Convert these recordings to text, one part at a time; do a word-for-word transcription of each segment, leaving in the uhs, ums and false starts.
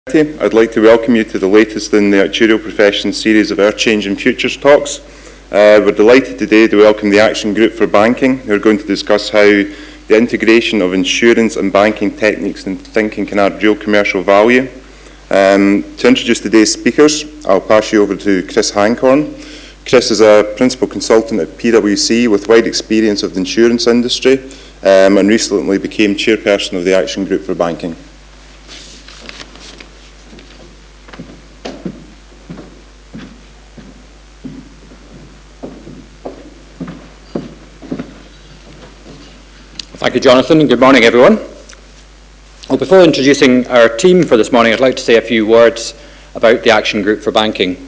I'd like to welcome you to the latest in the actuarial profession series of Our Changing Futures talks. Uh, we're delighted today to welcome the Action Group for Banking, who are going to discuss how the integration of insurance and banking techniques and thinking can add real commercial value. Um, to introduce today's speakers, I'll pass you over to Chris Hankhorn. Chris is a principal consultant at P W C with wide experience of the insurance industry um, and recently became chairperson of the Action Group for Banking. Thank you, Jonathan, and good morning, everyone. Well, before introducing our team for this morning, I'd like to say a few words about the Action Group for Banking.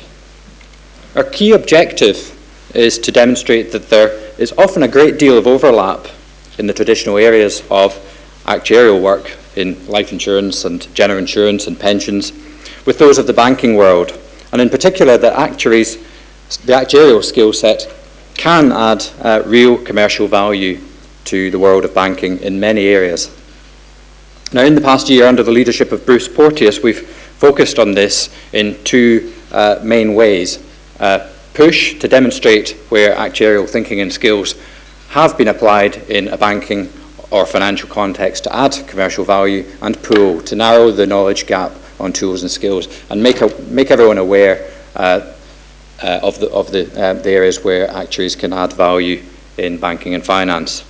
Our key objective is to demonstrate that there is often a great deal of overlap in the traditional areas of actuarial work in life insurance and general insurance and pensions with those of the banking world, and in particular that actuaries, the actuarial skill set can add uh, real commercial value to the world of banking in many areas. Now, in the past year, under the leadership of Bruce Porteous, we've focused on this in two uh, main ways. Uh, push to demonstrate where actuarial thinking and skills have been applied in a banking or financial context to add commercial value, and pull to narrow the knowledge gap on tools and skills and make, a, make everyone aware uh, uh, of, the, of the, uh, the areas where actuaries can add value in banking and finance.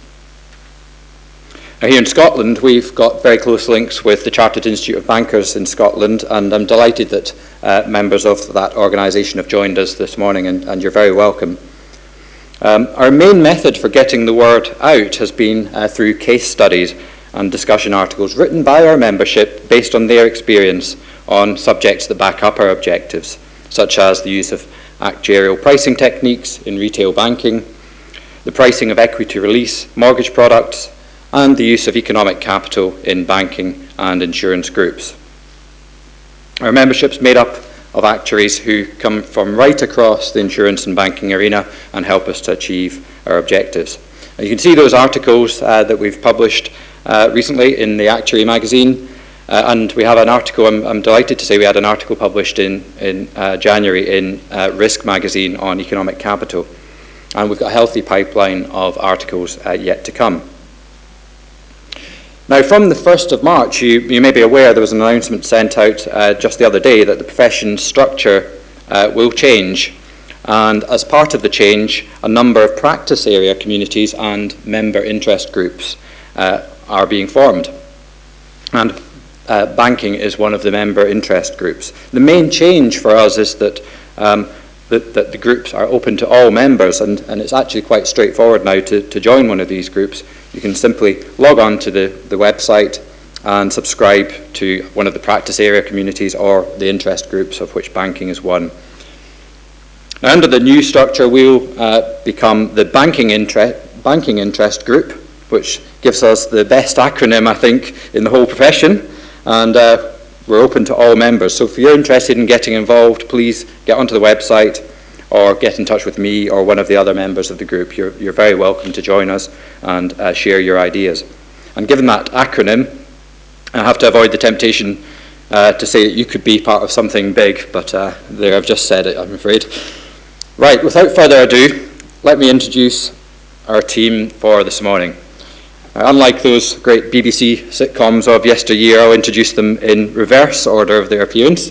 Now, here in Scotland, we've got very close links with the Chartered Institute of Bankers in Scotland, and I'm delighted that uh, members of that organisation have joined us this morning, and, and you're very welcome. Um, our main method for getting the word out has been uh, through case studies and discussion articles written by our membership based on their experience on subjects that back up our objectives, such as the use of actuarial pricing techniques in retail banking, the pricing of equity release mortgage products, and the use of economic capital in banking and insurance groups. Our membership's made up of actuaries who come from right across the insurance and banking arena and help us to achieve our objectives. Now, you can see those articles uh, that we've published uh, recently in the Actuary magazine, uh, and we have an article, I'm, I'm delighted to say we had an article published in, in uh, January in uh, Risk magazine on economic capital, and we've got a healthy pipeline of articles uh, yet to come. Now, from the first of March, you, you may be aware there was an announcement sent out uh, just the other day that the profession's structure uh, will change. And as part of the change, a number of practice area communities and member interest groups uh, are being formed. And uh, banking is one of the member interest groups. The main change for us is that, um, that, that the groups are open to all members, and, and it's actually quite straightforward now to, to join one of these groups. You can simply log on to the, the website and subscribe to one of the practice area communities or the interest groups, of which banking is one. Now, under the new structure, we'll uh, become the banking, inter banking interest group, which gives us the best acronym, I think, in the whole profession, and uh, we're open to all members. So if you're interested in getting involved, please get onto the website or get in touch with me or one of the other members of the group. You're, you're very welcome to join us and uh, share your ideas. And given that acronym, I have to avoid the temptation uh, to say that you could be part of something big, but uh, there, I've just said it, I'm afraid. Right, without further ado, let me introduce our team for this morning. Uh, unlike those great B B C sitcoms of yesteryear, I'll introduce them in reverse order of their appearance.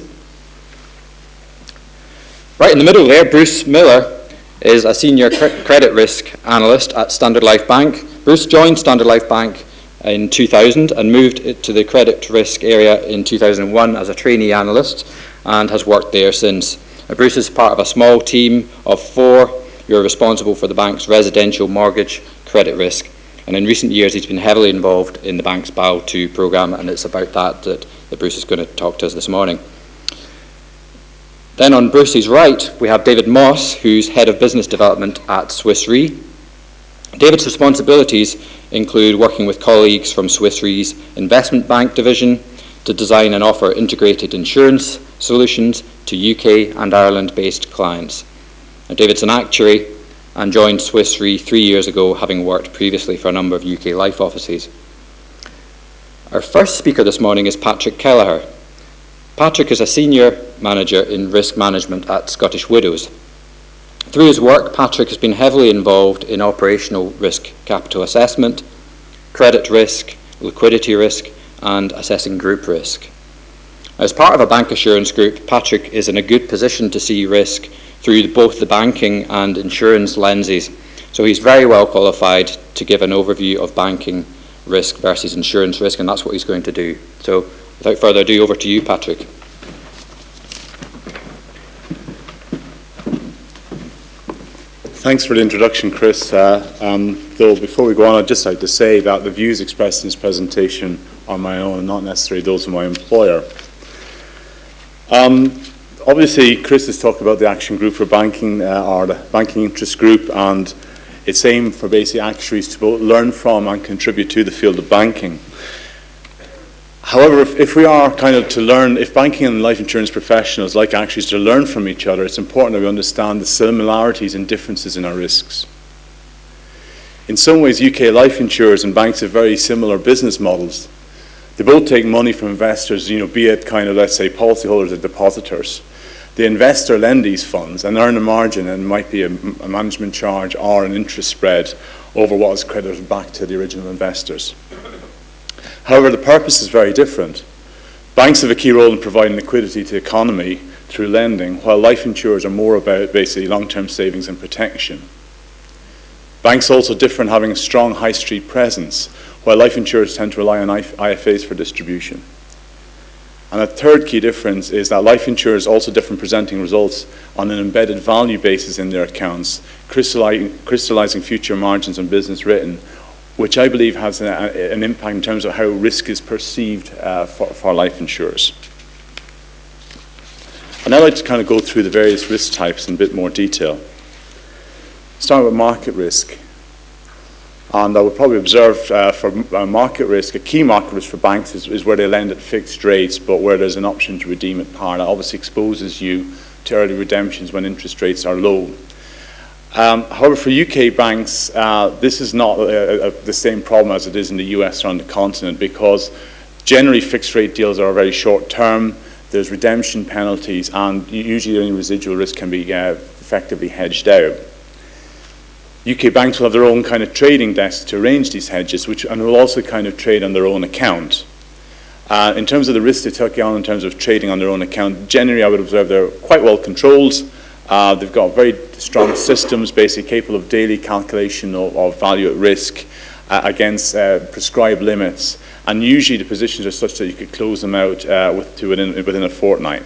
Right in the middle there, Bruce Miller is a senior cre credit risk analyst at Standard Life Bank. Bruce joined Standard Life Bank in two thousand and moved to the credit risk area in two thousand one as a trainee analyst and has worked there since. Now, Bruce is part of a small team of four who are responsible for the bank's residential mortgage credit risk. And in recent years, he's been heavily involved in the bank's B A L two programme, and it's about that, that that Bruce is going to talk to us this morning. Then on Bruce's right, we have David Moss, who's Head of Business Development at Swiss Re. David's responsibilities include working with colleagues from Swiss Re's investment bank division to design and offer integrated insurance solutions to U K and Ireland-based clients. Now, David's an actuary and joined Swiss Re three years ago, having worked previously for a number of U K life offices. Our first speaker this morning is Patrick Kelleher. Patrick is a senior manager in risk management at Scottish Widows. Through his work, Patrick has been heavily involved in operational risk capital assessment, credit risk, liquidity risk, and assessing group risk. As part of a bancassurance group, Patrick is in a good position to see risk through both the banking and insurance lenses, so he's very well qualified to give an overview of banking risk versus insurance risk, and that's what he's going to do. So without further ado, over to you, Patrick. Thanks for the introduction, Chris. Uh, um, though before we go on, I'd just like to say that the views expressed in this presentation are my own and not necessarily those of my employer. Um, obviously, Chris has talked about the Action Group for Banking, uh, or the Banking Interest Group, and its aim for basic actuaries to both learn from and contribute to the field of banking. However, if, if we are kind of to learn, if banking and life insurance professionals, like actuaries, to learn from each other, it's important that we understand the similarities and differences in our risks. In some ways, U K life insurers and banks have very similar business models. They both take money from investors, you know, be it kind of, let's say, policyholders or depositors. The investor lend these funds and earn a margin, and it might be a, a management charge or an interest spread over what is credited back to the original investors. However, the purpose is very different. Banks have a key role in providing liquidity to the economy through lending, while life insurers are more about basically long-term savings and protection. Banks also differ in having a strong high street presence, while life insurers tend to rely on I F As for distribution. And a third key difference is that life insurers also differ in presenting results on an embedded value basis in their accounts, crystallizing future margins on business written, which I believe has a, an impact in terms of how risk is perceived uh, for, for life insurers. And I'd like to kind of go through the various risk types in a bit more detail. Starting with market risk. And I would probably observe uh, for uh, market risk, a key market risk for banks is, is where they lend at fixed rates, but where there's an option to redeem at par. That obviously exposes you to early redemptions when interest rates are low. Um, however, for U K banks, uh, this is not uh, uh, the same problem as it is in the U S or on the continent, because generally fixed rate deals are very short term, there's redemption penalties, and usually any residual risk can be uh, effectively hedged out. U K banks will have their own kind of trading desks to arrange these hedges, which, and will also kind of trade on their own account. Uh, in terms of the risk they took on in terms of trading on their own account, generally I would observe they're quite well controlled. Uh, they've got very strong systems, basically capable of daily calculation of, of value at risk uh, against uh, prescribed limits. And usually the positions are such that you could close them out uh, with, to within, within a fortnight.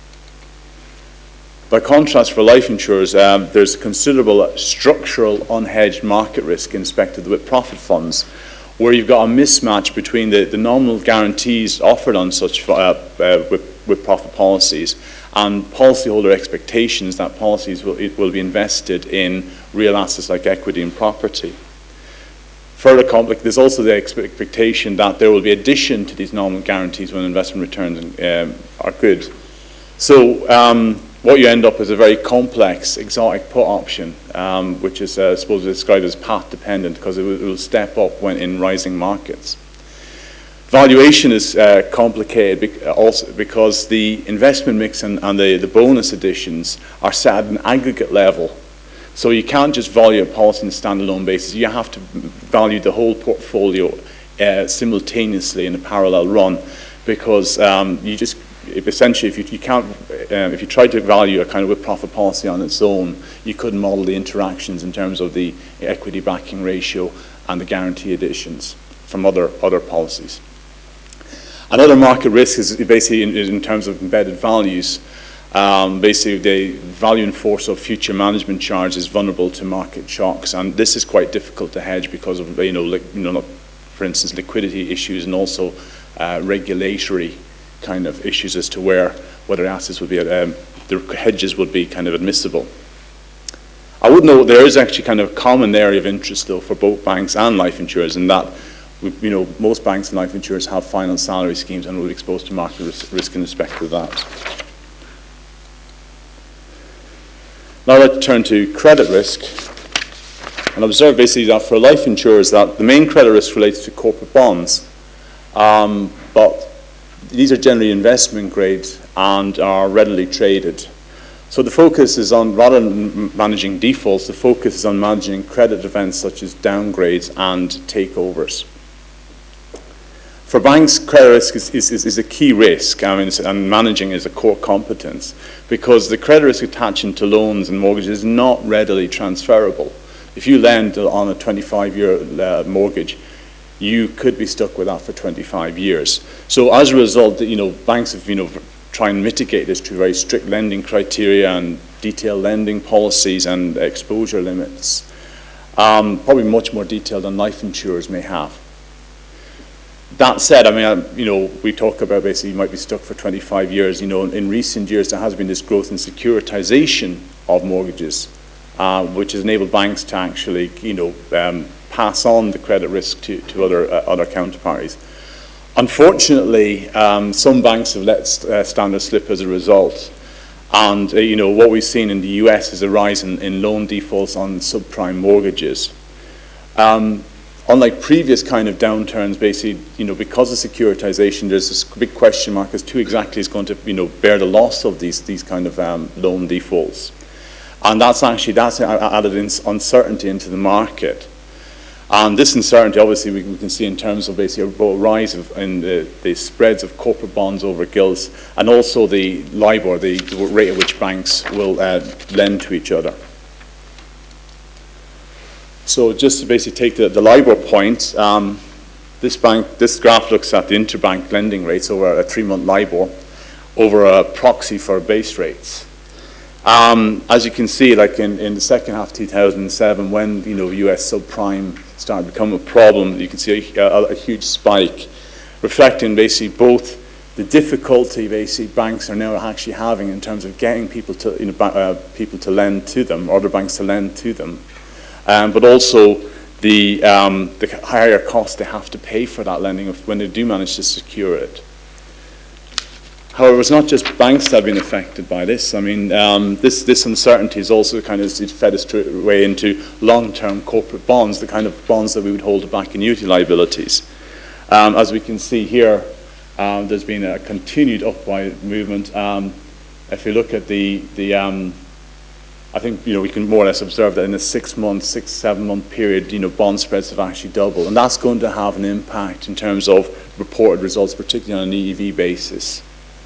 By contrast, for life insurers, um, there's considerable structural unhedged market risk in respect to the with-profit funds, where you've got a mismatch between the, the nominal guarantees offered on such uh, uh, with, with-profit policies and policyholder expectations that policies will, it will be invested in real assets like equity and property. Further complex, there's also the expectation that there will be addition to these nominal guarantees when investment returns um, are good. So um, what you end up is a very complex exotic put option, um, which is uh, supposed to be described as path dependent, because it, it will step up when in rising markets. Valuation is uh, complicated bec also because the investment mix and, and the, the bonus additions are set at an aggregate level. So you can't just value a policy on a standalone basis. You have to value the whole portfolio uh, simultaneously in a parallel run, because um, you just if essentially if you, you can't um, if you try to value a kind of with-profit policy on its own, you couldn't model the interactions in terms of the equity backing ratio and the guarantee additions from other other policies. Another market risk is basically in, in terms of embedded values. Um, basically, the value in force of future management charge is vulnerable to market shocks, and this is quite difficult to hedge because of, you know, like, you know, for instance, liquidity issues and also uh, regulatory kind of issues as to where whether assets would be, um, the hedges would be kind of admissible. I would note there is actually kind of a common area of interest though for both banks and life insurers, in that we, you know, most banks and life insurers have final salary schemes and will be exposed to market risk, risk in respect to that. Now I'd like to turn to credit risk and observe basically that for life insurers that the main credit risk relates to corporate bonds, um, but these are generally investment grade and are readily traded. So the focus is on, rather than managing defaults, the focus is on managing credit events such as downgrades and takeovers. For banks, credit risk is, is, is a key risk, I mean, and managing is a core competence, because the credit risk attaching to loans and mortgages is not readily transferable. If you lend on a twenty-five year uh, mortgage, you could be stuck with that for twenty-five years. So as a result, you know, banks have, you know, try and mitigate this through very strict lending criteria and detailed lending policies and exposure limits, um, probably much more detailed than life insurers may have. That said, I mean, you know, we talk about basically you might be stuck for twenty-five years. You know, in recent years there has been this growth in securitization of mortgages, uh, which has enabled banks to actually, you know, um, pass on the credit risk to, to other, uh, other counterparties. Unfortunately, um, some banks have let st uh, standards slip as a result. And, uh, you know, what we've seen in the U S is a rise in, in loan defaults on subprime mortgages. Um, unlike previous kind of downturns, basically, you know, because of securitization, there's this big question mark as to who exactly is going to, you know, bear the loss of these, these kind of um, loan defaults. And that's actually, that's added in uncertainty into the market. And this uncertainty, obviously, we, we can see in terms of basically a rise of, in the, the spreads of corporate bonds over gilts, and also the LIBOR, the, the rate at which banks will uh, lend to each other. So just to basically take the, the LIBOR point, um, this, bank, this graph looks at the interbank lending rates over a three-month LIBOR over a proxy for base rates. Um, as you can see, like in, in the second half of two thousand seven, when, you know, U S subprime started to become a problem, you can see a, a, a huge spike, reflecting basically both the difficulty basically banks are now actually having in terms of getting people to, you know, uh, people to lend to them, other banks to lend to them, um, but also the, um, the higher cost they have to pay for that lending when they do manage to secure it. However, it's not just banks that have been affected by this. I mean, um, this, this uncertainty is also kind of it fed its way into long-term corporate bonds, the kind of bonds that we would hold to back annuity liabilities. Um, as we can see here, um, there's been a continued upward movement. Um, if you look at the, the um, I think, you know, we can more or less observe that in a six-month, six, seven-month period, you know, bond spreads have actually doubled, and that's going to have an impact in terms of reported results, particularly on an E E V basis.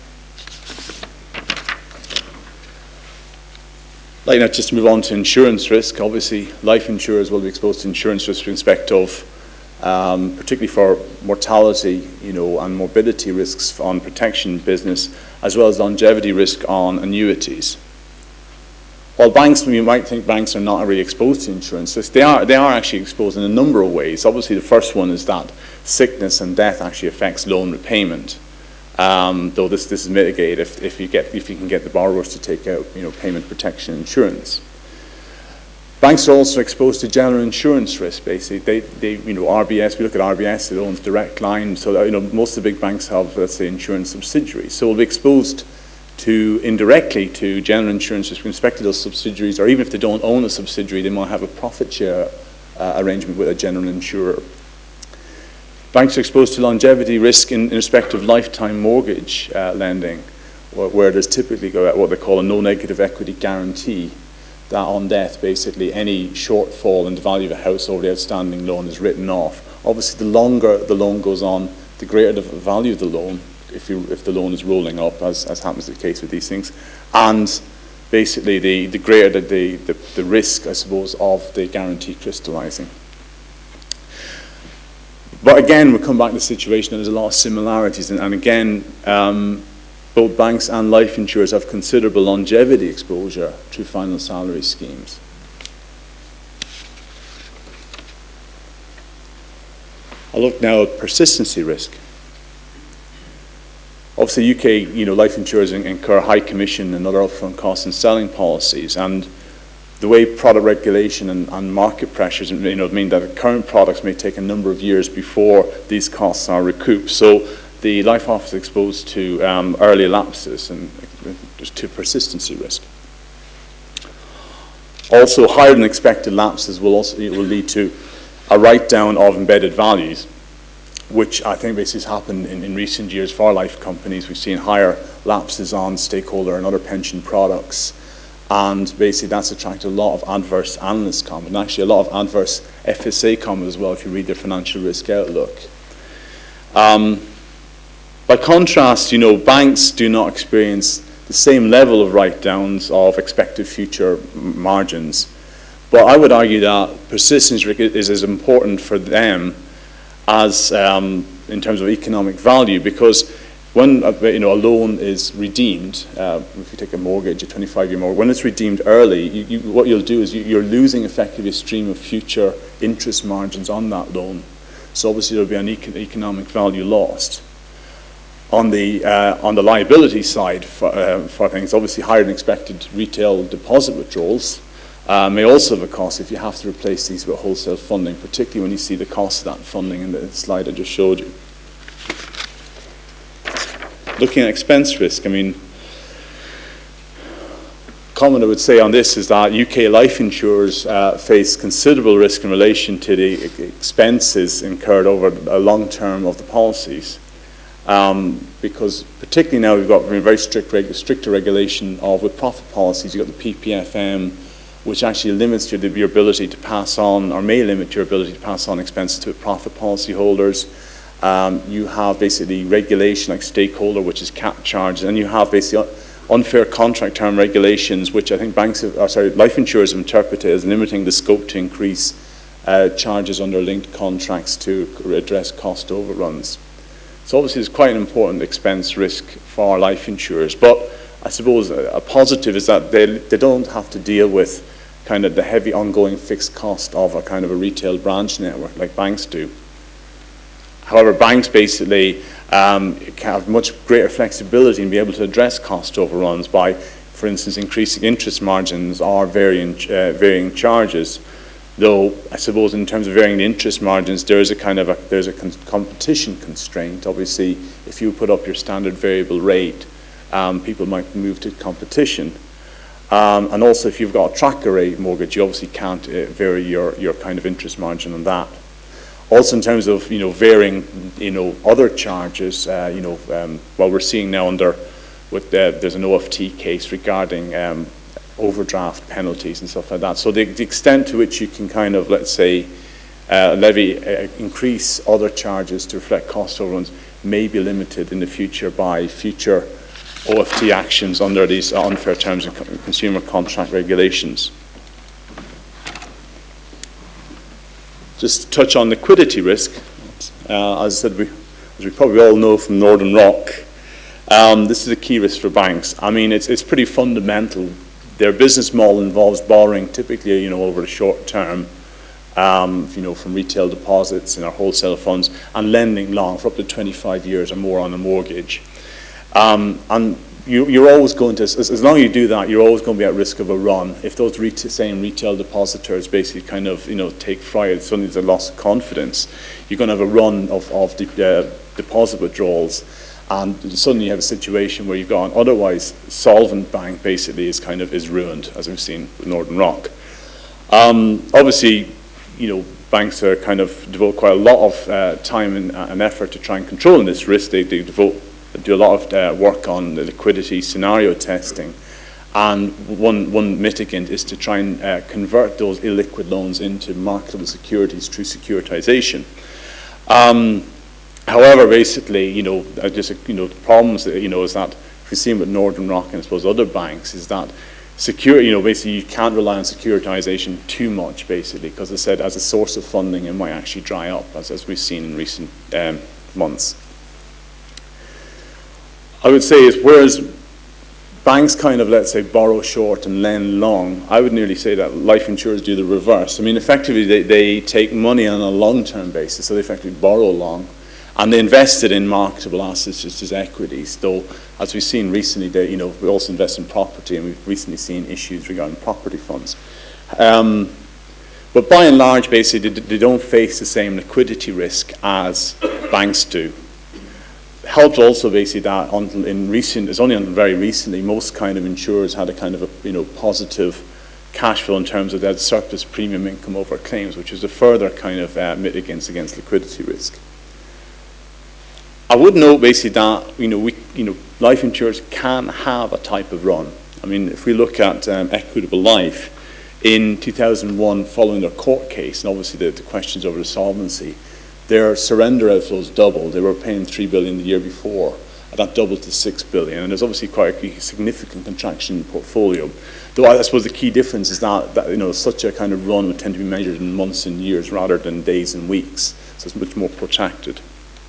Like now, just to move on to insurance risk, obviously life insurers will be exposed to insurance risk in respect of, um, particularly for mortality, you know, and morbidity risks on protection business, as well as longevity risk on annuities. While banks, you might think banks are not really exposed to insurance risk, they are, they are actually exposed in a number of ways. Obviously, the first one is that sickness and death actually affects loan repayment. Um, though this, this is mitigated if, if, you get, if you can get the borrowers to take out, you know, payment protection insurance. Banks are also exposed to general insurance risk, basically. They, they, you know, R B S, we look at R B S, it owns Direct Line, so that, you know, most of the big banks have, let's say, insurance subsidiaries. So we'll be exposed to, indirectly, to general insurance risk with respect to those subsidiaries, or even if they don't own a subsidiary, they might have a profit share uh, arrangement with a general insurer. Banks are exposed to longevity risk in, in respect of lifetime mortgage uh, lending, where, where there's typically what they call a no negative equity guarantee, that on death, basically, any shortfall in the value of a house over the outstanding loan is written off. Obviously, the longer the loan goes on, the greater the value of the loan, if, you, if the loan is rolling up, as, as happens to be the case with these things, and basically the, the greater the, the, the risk, I suppose, of the guarantee crystallizing. But again, we come back to the situation that there's a lot of similarities, and, and again, um, both banks and life insurers have considerable longevity exposure through final salary schemes. I'll look now at persistency risk. Obviously, U K, you know, life insurers incur high commission and other upfront costs in selling policies, and the way product regulation and, and market pressures, you know, mean that current products may take a number of years before these costs are recouped. So the life office is exposed to um, early lapses and to persistency risk. Also, higher than expected lapses will also will lead to a write-down of embedded values. which I think basically has happened in, in recent years for life companies. We've seen higher lapses on stakeholder and other pension products, and basically that's attracted a lot of adverse analyst comment, and actually a lot of adverse F S A comment as well if you read their financial risk outlook. Um, by contrast, you know, banks do not experience the same level of write-downs of expected future margins, but I would argue that persistence is as important for them as um, in terms of economic value, because when a, you know, a loan is redeemed, uh, if you take a mortgage, a twenty-five year mortgage, when it's redeemed early, you, you, what you'll do is you, you're losing effectively a stream of future interest margins on that loan. So obviously there'll be an econ economic value lost. On the, uh, on the liability side for, uh, for things, obviously higher than expected retail deposit withdrawals Uh, may also have a cost if you have to replace these with wholesale funding, particularly when you see the cost of that funding in the slide I just showed you. Looking at expense risk, I mean, comment I would say on this is that U K life insurers uh, face considerable risk in relation to the expenses incurred over a long term of the policies. Um, because particularly now we've got very strict, reg stricter regulation of with profit policies. You've got the P P F M, which actually limits your, your ability to pass on, or may limit your ability to pass on expenses to profit policy holders. Um, you have basically regulation like stakeholder, which is cap charges, and you have basically unfair contract term regulations, which I think banks, have, or sorry, life insurers have interpreted as limiting the scope to increase uh, charges under linked contracts to address cost overruns. So obviously it's quite an important expense risk for life insurers, but I suppose a, a positive is that they, they don't have to deal with kind of the heavy ongoing fixed cost of a kind of a retail branch network like banks do. However, banks basically um, can have much greater flexibility and be able to address cost overruns by, for instance, increasing interest margins or varying, uh, varying charges. Though I suppose in terms of varying the interest margins, there is a kind of a, there's a con competition constraint. Obviously, if you put up your standard variable rate, um, people might move to competition. Um, and also, if you've got a tracker rate mortgage, you obviously can't uh, vary your, your kind of interest margin on that. Also, in terms of you know varying you know other charges, uh, you know, um, well, we're seeing now under with the, there's an O F T case regarding um, overdraft penalties and stuff like that. So the, the extent to which you can kind of let's say uh, levy uh, increase other charges to reflect cost overruns may be limited in the future by future O F T actions under these unfair terms and consumer contract regulations. Just to touch on liquidity risk, uh, as I said, we, as we probably all know from Northern Rock, um, this is a key risk for banks. I mean, it's, it's pretty fundamental. Their business model involves borrowing typically, you know, over the short term, um, you know, from retail deposits in our wholesale funds and lending long for up to twenty-five years or more on a mortgage. Um, and you, you're always going to, as, as long as you do that, you're always going to be at risk of a run. If those retail, same retail depositors basically kind of, you know, take fright, suddenly there's a loss of confidence, you're going to have a run of, of the, uh, deposit withdrawals. And suddenly you have a situation where you've got an otherwise solvent bank basically is kind of is ruined, as we've seen with Northern Rock. Um, obviously, you know, banks are kind of devote quite a lot of uh, time and, uh, and effort to try and control this risk. They, they devote do a lot of uh, work on the liquidity scenario testing, and one, one mitigant is to try and uh, convert those illiquid loans into marketable securities through securitization. Um, however, basically, you know, uh, just you know, the problems, you know, is that if we've seen with Northern Rock and I suppose other banks, is that secure, you know, basically you can't rely on securitization too much, basically, because as I said, as a source of funding, it might actually dry up, as, as we've seen in recent um, months. I would say is whereas banks kind of, let's say, borrow short and lend long, I would nearly say that life insurers do the reverse. I mean, effectively, they, they take money on a long-term basis, so they effectively borrow long, and they invest it in marketable assets such as equities, though, as we've seen recently, they, you know, we also invest in property, and we've recently seen issues regarding property funds. Um, but by and large, basically, they, they don't face the same liquidity risk as banks do. Helped also basically that until in recent, it's only until very recently, most kind of insurers had a kind of a you know positive cash flow in terms of that surplus premium income over claims, which is a further kind of uh, mitigant against liquidity risk. I would note basically that, you know, we, you know, life insurers can have a type of run. I mean, if we look at um, Equitable Life, in two thousand one, following their court case, and obviously the, the questions over the solvency, their surrender outflows doubled. They were paying three billion dollars the year before, and that doubled to six billion dollars, and there's obviously quite a significant contraction in the portfolio. Though I suppose the key difference is that, that you know, such a kind of run would tend to be measured in months and years rather than days and weeks, so it's much more protracted.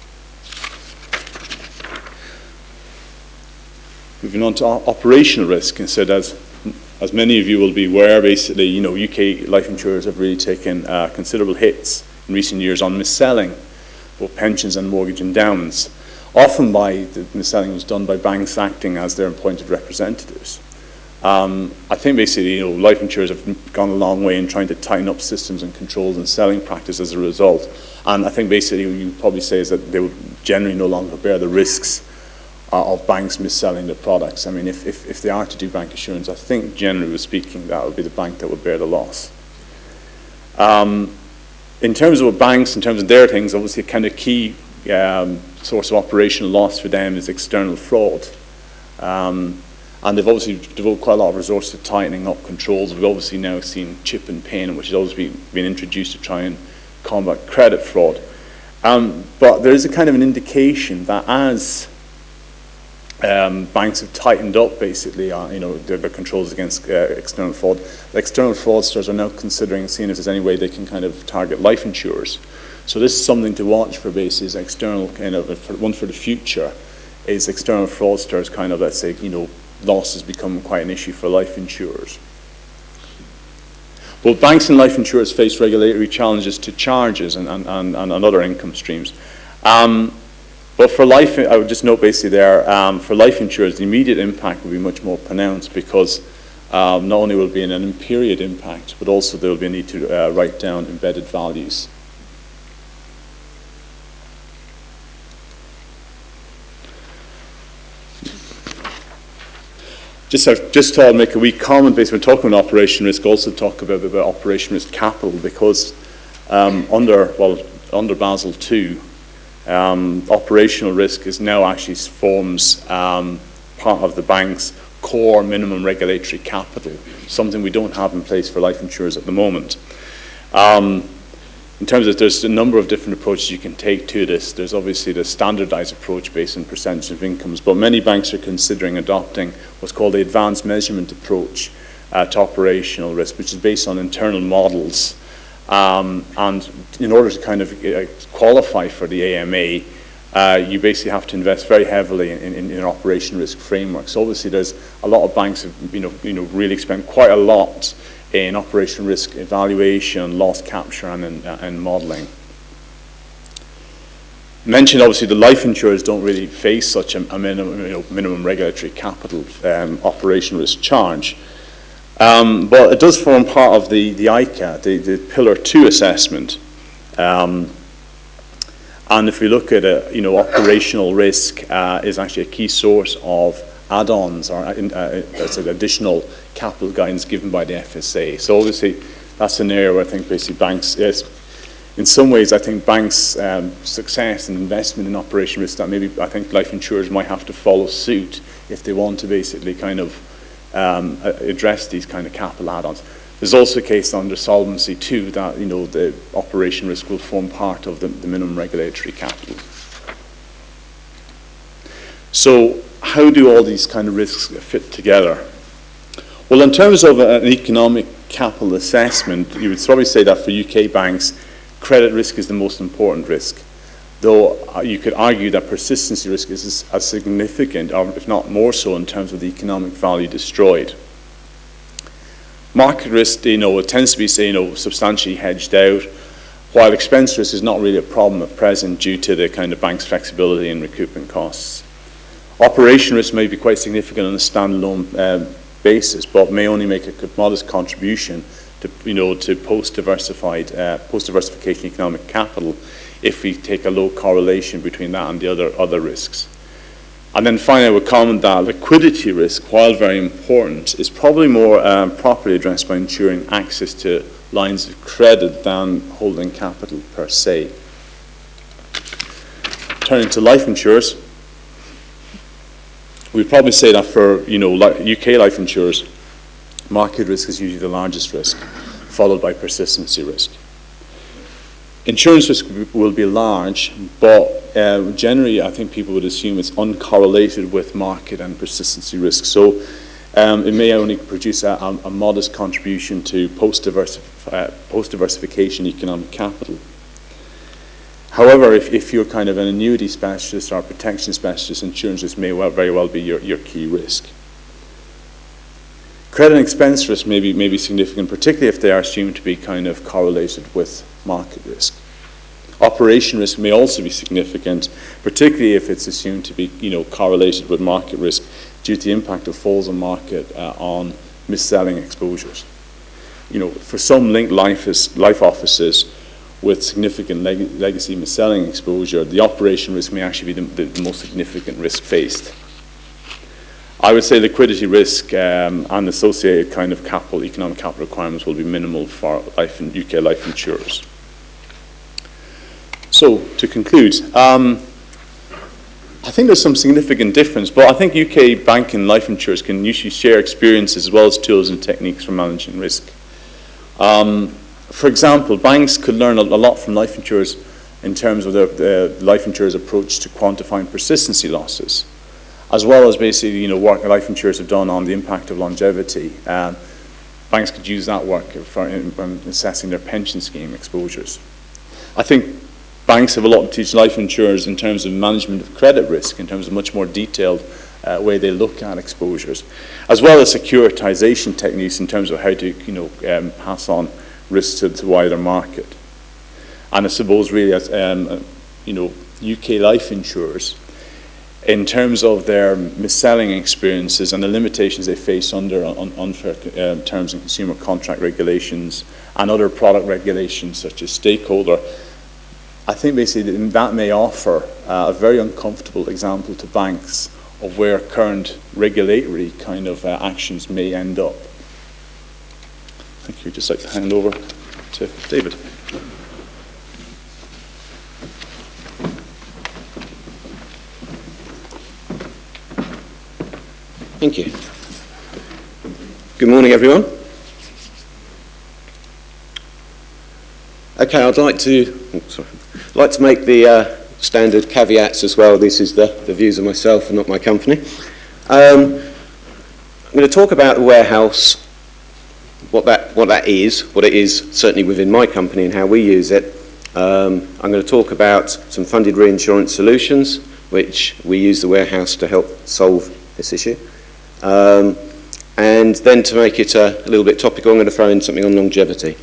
Moving on to operational risk, instead, as as many of you will be aware, basically, you know, U K life insurers have really taken uh, considerable hits in recent years on mis-selling both pensions and mortgage endowments. Often by the mis-selling was done by banks acting as their appointed representatives. Um, I think basically, you know, life insurers have gone a long way in trying to tighten up systems and controls and selling practice as a result. And I think basically what you probably say is that they would generally no longer bear the risks Uh, of banks mis-selling their products. I mean, if, if, if they are to do bank assurance, I think generally speaking that would be the bank that would bear the loss. Um, in terms of banks, in terms of their things, obviously a kind of key um, source of operational loss for them is external fraud. Um, and they've obviously devoted quite a lot of resources to tightening up controls. We've obviously now seen chip and pin, which has always been, been introduced to try and combat credit fraud. Um, but there is a kind of an indication that as Um, banks have tightened up basically, uh, you know, their, their controls against uh, external fraud. The external fraudsters are now considering seeing if there's any way they can kind of target life insurers. So this is something to watch for basically, is external kind of, for, one for the future, is external fraudsters kind of, let's say, you know, losses become quite an issue for life insurers. Both banks and life insurers face regulatory challenges to charges and, and, and, and other income streams. Um, But for life, I would just note basically there, um, for life insurers, the immediate impact will be much more pronounced because um, not only will it be an, an period impact, but also there will be a need to uh, write down embedded values. Just, I've just thought I'd make a wee comment based on talking about operation risk, also talk about, about operation risk capital, because um, under, well, under Basel two, Um, operational risk is now actually forms um, part of the bank's core minimum regulatory capital, something we don't have in place for life insurers at the moment. Um, in terms of, there's a number of different approaches you can take to this. There's obviously the standardized approach based on percentage of incomes, but many banks are considering adopting what's called the advanced measurement approach uh, to operational risk, which is based on internal models. Um, and in order to kind of uh, qualify for the A M A, uh, you basically have to invest very heavily in, in, in an operation risk framework. So obviously there's a lot of banks have you know, you know, really spent quite a lot in operation risk evaluation, loss capture, and, and, and modeling. Mentioned obviously the life insurers don't really face such a, a minimum, you know, minimum regulatory capital um, operation risk charge. Um, but it does form part of the, the I C A, the, the Pillar two assessment. Um, and if we look at it, you know, operational risk uh, is actually a key source of add-ons or uh, that's an additional capital guidance given by the F S A. So obviously that's an area where I think basically banks, yes, in some ways I think banks' um, success and investment in operation risk that maybe I think life insurers might have to follow suit if they want to basically kind of Um, address these kind of capital add-ons. There's also a case under Solvency two that you know the operation risk will form part of the, the minimum regulatory capital. So how do all these kind of risks fit together? Well, in terms of an economic capital assessment, you would probably say that for U K banks, credit risk is the most important risk. Though uh, you could argue that persistency risk is as, as significant, or if not more so, in terms of the economic value destroyed. Market risk, you know, it tends to be, say, you know, substantially hedged out, while expense risk is not really a problem at present due to the kind of bank's flexibility in recouping costs. Operation risk may be quite significant on a standalone uh, basis, but may only make a modest contribution to, you know, to post-diversified, uh, post-diversification economic capital, if we take a low correlation between that and the other, other risks. And then finally, I would comment that liquidity risk, while very important, is probably more um, properly addressed by ensuring access to lines of credit than holding capital per se. turning to life insurers, we'd probably say that for, you know, U K life insurers, market risk is usually the largest risk, followed by persistency risk. Insurance risk will be large, but uh, generally I think people would assume it's uncorrelated with market and persistency risk. So um, it may only produce a, a modest contribution to post-diversif uh, post-diversification economic capital. However, if, if you're kind of an annuity specialist or a protection specialist, insurance risk may well, very well be your, your key risk. Credit and expense risk may be, may be significant, particularly if they are assumed to be kind of correlated with market risk. Operation risk may also be significant, particularly if it's assumed to be, you know, correlated with market risk due to the impact of falls on market uh, on mis-selling exposures. You know, for some linked life, is, life offices with significant leg legacy mis-selling exposure, the operation risk may actually be the, the, the most significant risk faced. I would say liquidity risk um, and associated kind of capital, economic capital requirements will be minimal for life in U K life insurers. So, to conclude, um, I think there's some significant difference, but I think U K banking life insurers can usually share experiences as well as tools and techniques for managing risk. Um, for example, banks could learn a, a lot from life insurers in terms of the, the life insurers' approach to quantifying persistency losses, as well as basically, you know, work life insurers have done on the impact of longevity. Um, banks could use that work for in, when assessing their pension scheme exposures. I think banks have a lot to teach life insurers in terms of management of credit risk, in terms of much more detailed uh, way they look at exposures, as well as securitization techniques in terms of how to, you know, um, pass on risks to the wider market. And I suppose really, as um, you know, U K life insurers, in terms of their mis-selling experiences and the limitations they face under un unfair uh, terms and consumer contract regulations and other product regulations such as stakeholder, I think basically that may offer uh, a very uncomfortable example to banks of where current regulatory kind of uh, actions may end up. Thank you. Just like to hand over to David. Thank you. Good morning, everyone. Okay, I'd like to, oh, sorry, I'd like to make the uh, standard caveats as well. This is the, the views of myself and not my company. Um, I'm going to talk about the warehouse, what that, what that is, what it is certainly within my company and how we use it. Um, I'm going to talk about some funded reinsurance solutions, which we use the warehouse to help solve this issue. Um, and then to make it a, a little bit topical, I'm going to throw in something on longevity.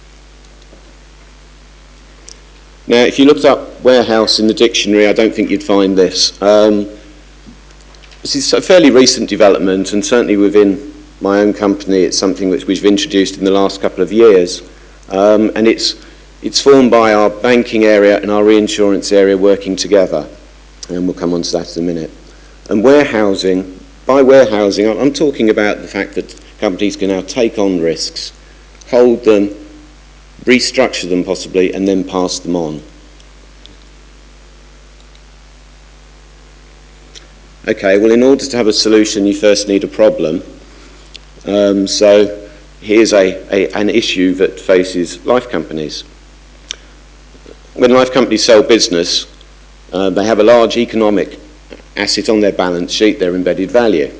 Now, if you looked up warehouse in the dictionary, I don't think you'd find this. Um, this is a fairly recent development, and certainly within my own company, it's something which we've introduced in the last couple of years. Um, and it's, it's formed by our banking area and our reinsurance area working together. And we'll come on to that in a minute. And warehousing, by warehousing, I'm talking about the fact that companies can now take on risks, hold them, restructure them possibly, and then pass them on. Okay, well, in order to have a solution, you first need a problem. Um, so here's a, a, an issue that faces life companies. When life companies sell business, uh, they have a large economic asset on their balance sheet, their embedded value.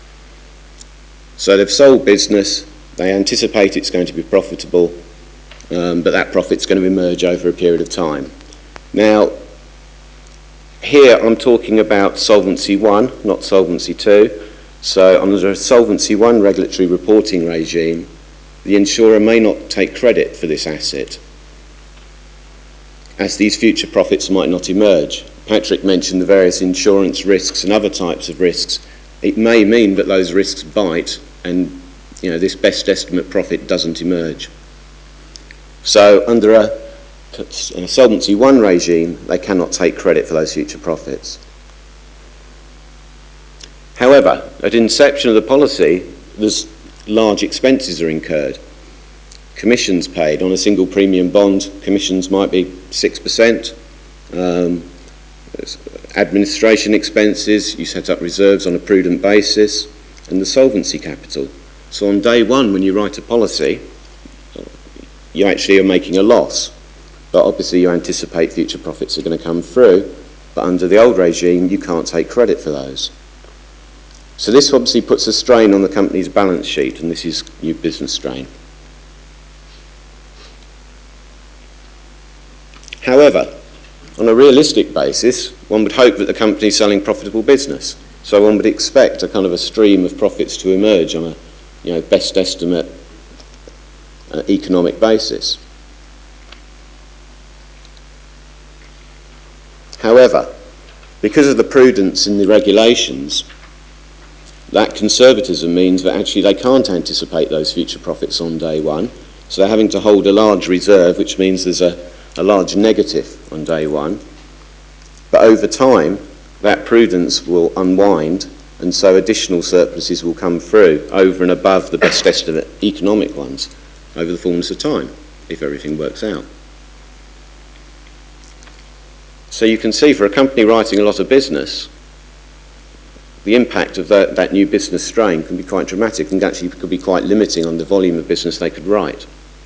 So they've sold business, they anticipate it's going to be profitable, um, but that profit's going to emerge over a period of time. Now, here I'm talking about Solvency one, not Solvency two. So under a Solvency one regulatory reporting regime, the insurer may not take credit for this asset, as these future profits might not emerge. Patrick mentioned the various insurance risks and other types of risks. It may mean that those risks bite and, you know, this best estimate profit doesn't emerge. So under a, a Solvency one regime, they cannot take credit for those future profits. However, at inception of the policy, there's large expenses are incurred. Commissions paid on a single premium bond, commissions might be six percent. Um, administration expenses, you set up reserves on a prudent basis, and the solvency capital. So on day one, when you write a policy, you actually are making a loss. But obviously you anticipate future profits are going to come through, but under the old regime, you can't take credit for those. So this obviously puts a strain on the company's balance sheet, and this is new business strain. However, on a realistic basis, one would hope that the company is selling profitable business. So one would expect a kind of a stream of profits to emerge on a you know, best estimate uh, economic basis. However, because of the prudence in the regulations, that conservatism means that actually they can't anticipate those future profits on day one. So they're having to hold a large reserve, which means there's a, a large negative on day one. But over time, that prudence will unwind, and so additional surpluses will come through over and above the best estimate economic ones over the fullness of time, if everything works out. So you can see for a company writing a lot of business, the impact of that, that new business strain can be quite dramatic and actually could be quite limiting on the volume of business they could write.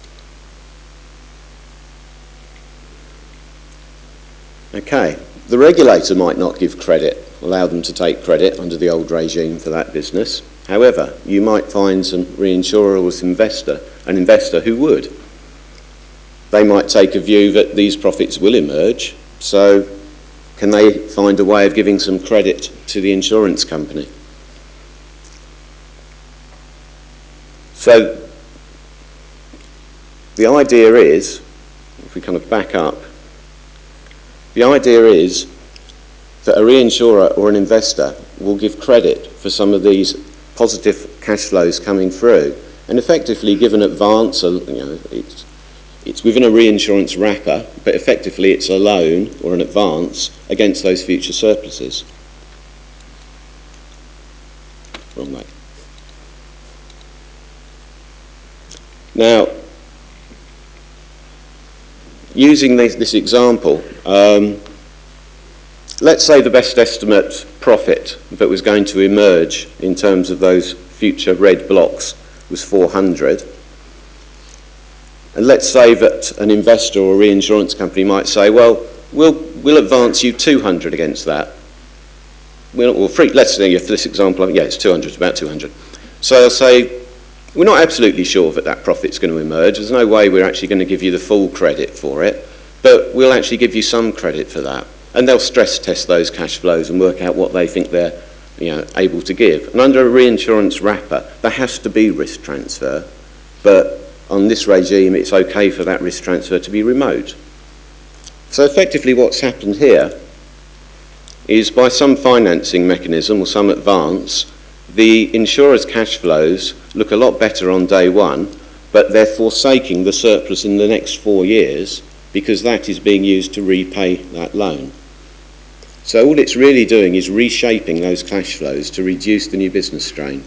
Okay, the regulator might not give credit, allow them to take credit under the old regime for that business. However, you might find some reinsurer or some investor, an investor who would. They might take a view that these profits will emerge, so can they find a way of giving some credit to the insurance company? So the idea is, if we kind of back up, the idea is that a reinsurer or an investor will give credit for some of these positive cash flows coming through and effectively give an advance, you know, it's, it's within a reinsurance wrapper, but effectively it's a loan or an advance against those future surpluses. Wrong way. Now, using this, this example, um, let's say the best estimate profit that was going to emerge in terms of those future red blocks was four hundred. And let's say that an investor or reinsurance company might say, well, we'll, we'll advance you two hundred against that. We'll, we'll free, let's say for this example, yeah, it's two hundred, it's about two hundred. So they'll say, we're not absolutely sure that that profit's going to emerge. There's no way we're actually going to give you the full credit for it, but we'll actually give you some credit for that. And they'll stress test those cash flows and work out what they think they're you know, able to give. And under a reinsurance wrapper, there has to be risk transfer, but on this regime, it's okay for that risk transfer to be remote. So effectively what's happened here is by some financing mechanism or some advance, the insurer's cash flows look a lot better on day one, but they're forsaking the surplus in the next four years because that is being used to repay that loan. So all it's really doing is reshaping those cash flows to reduce the new business strain.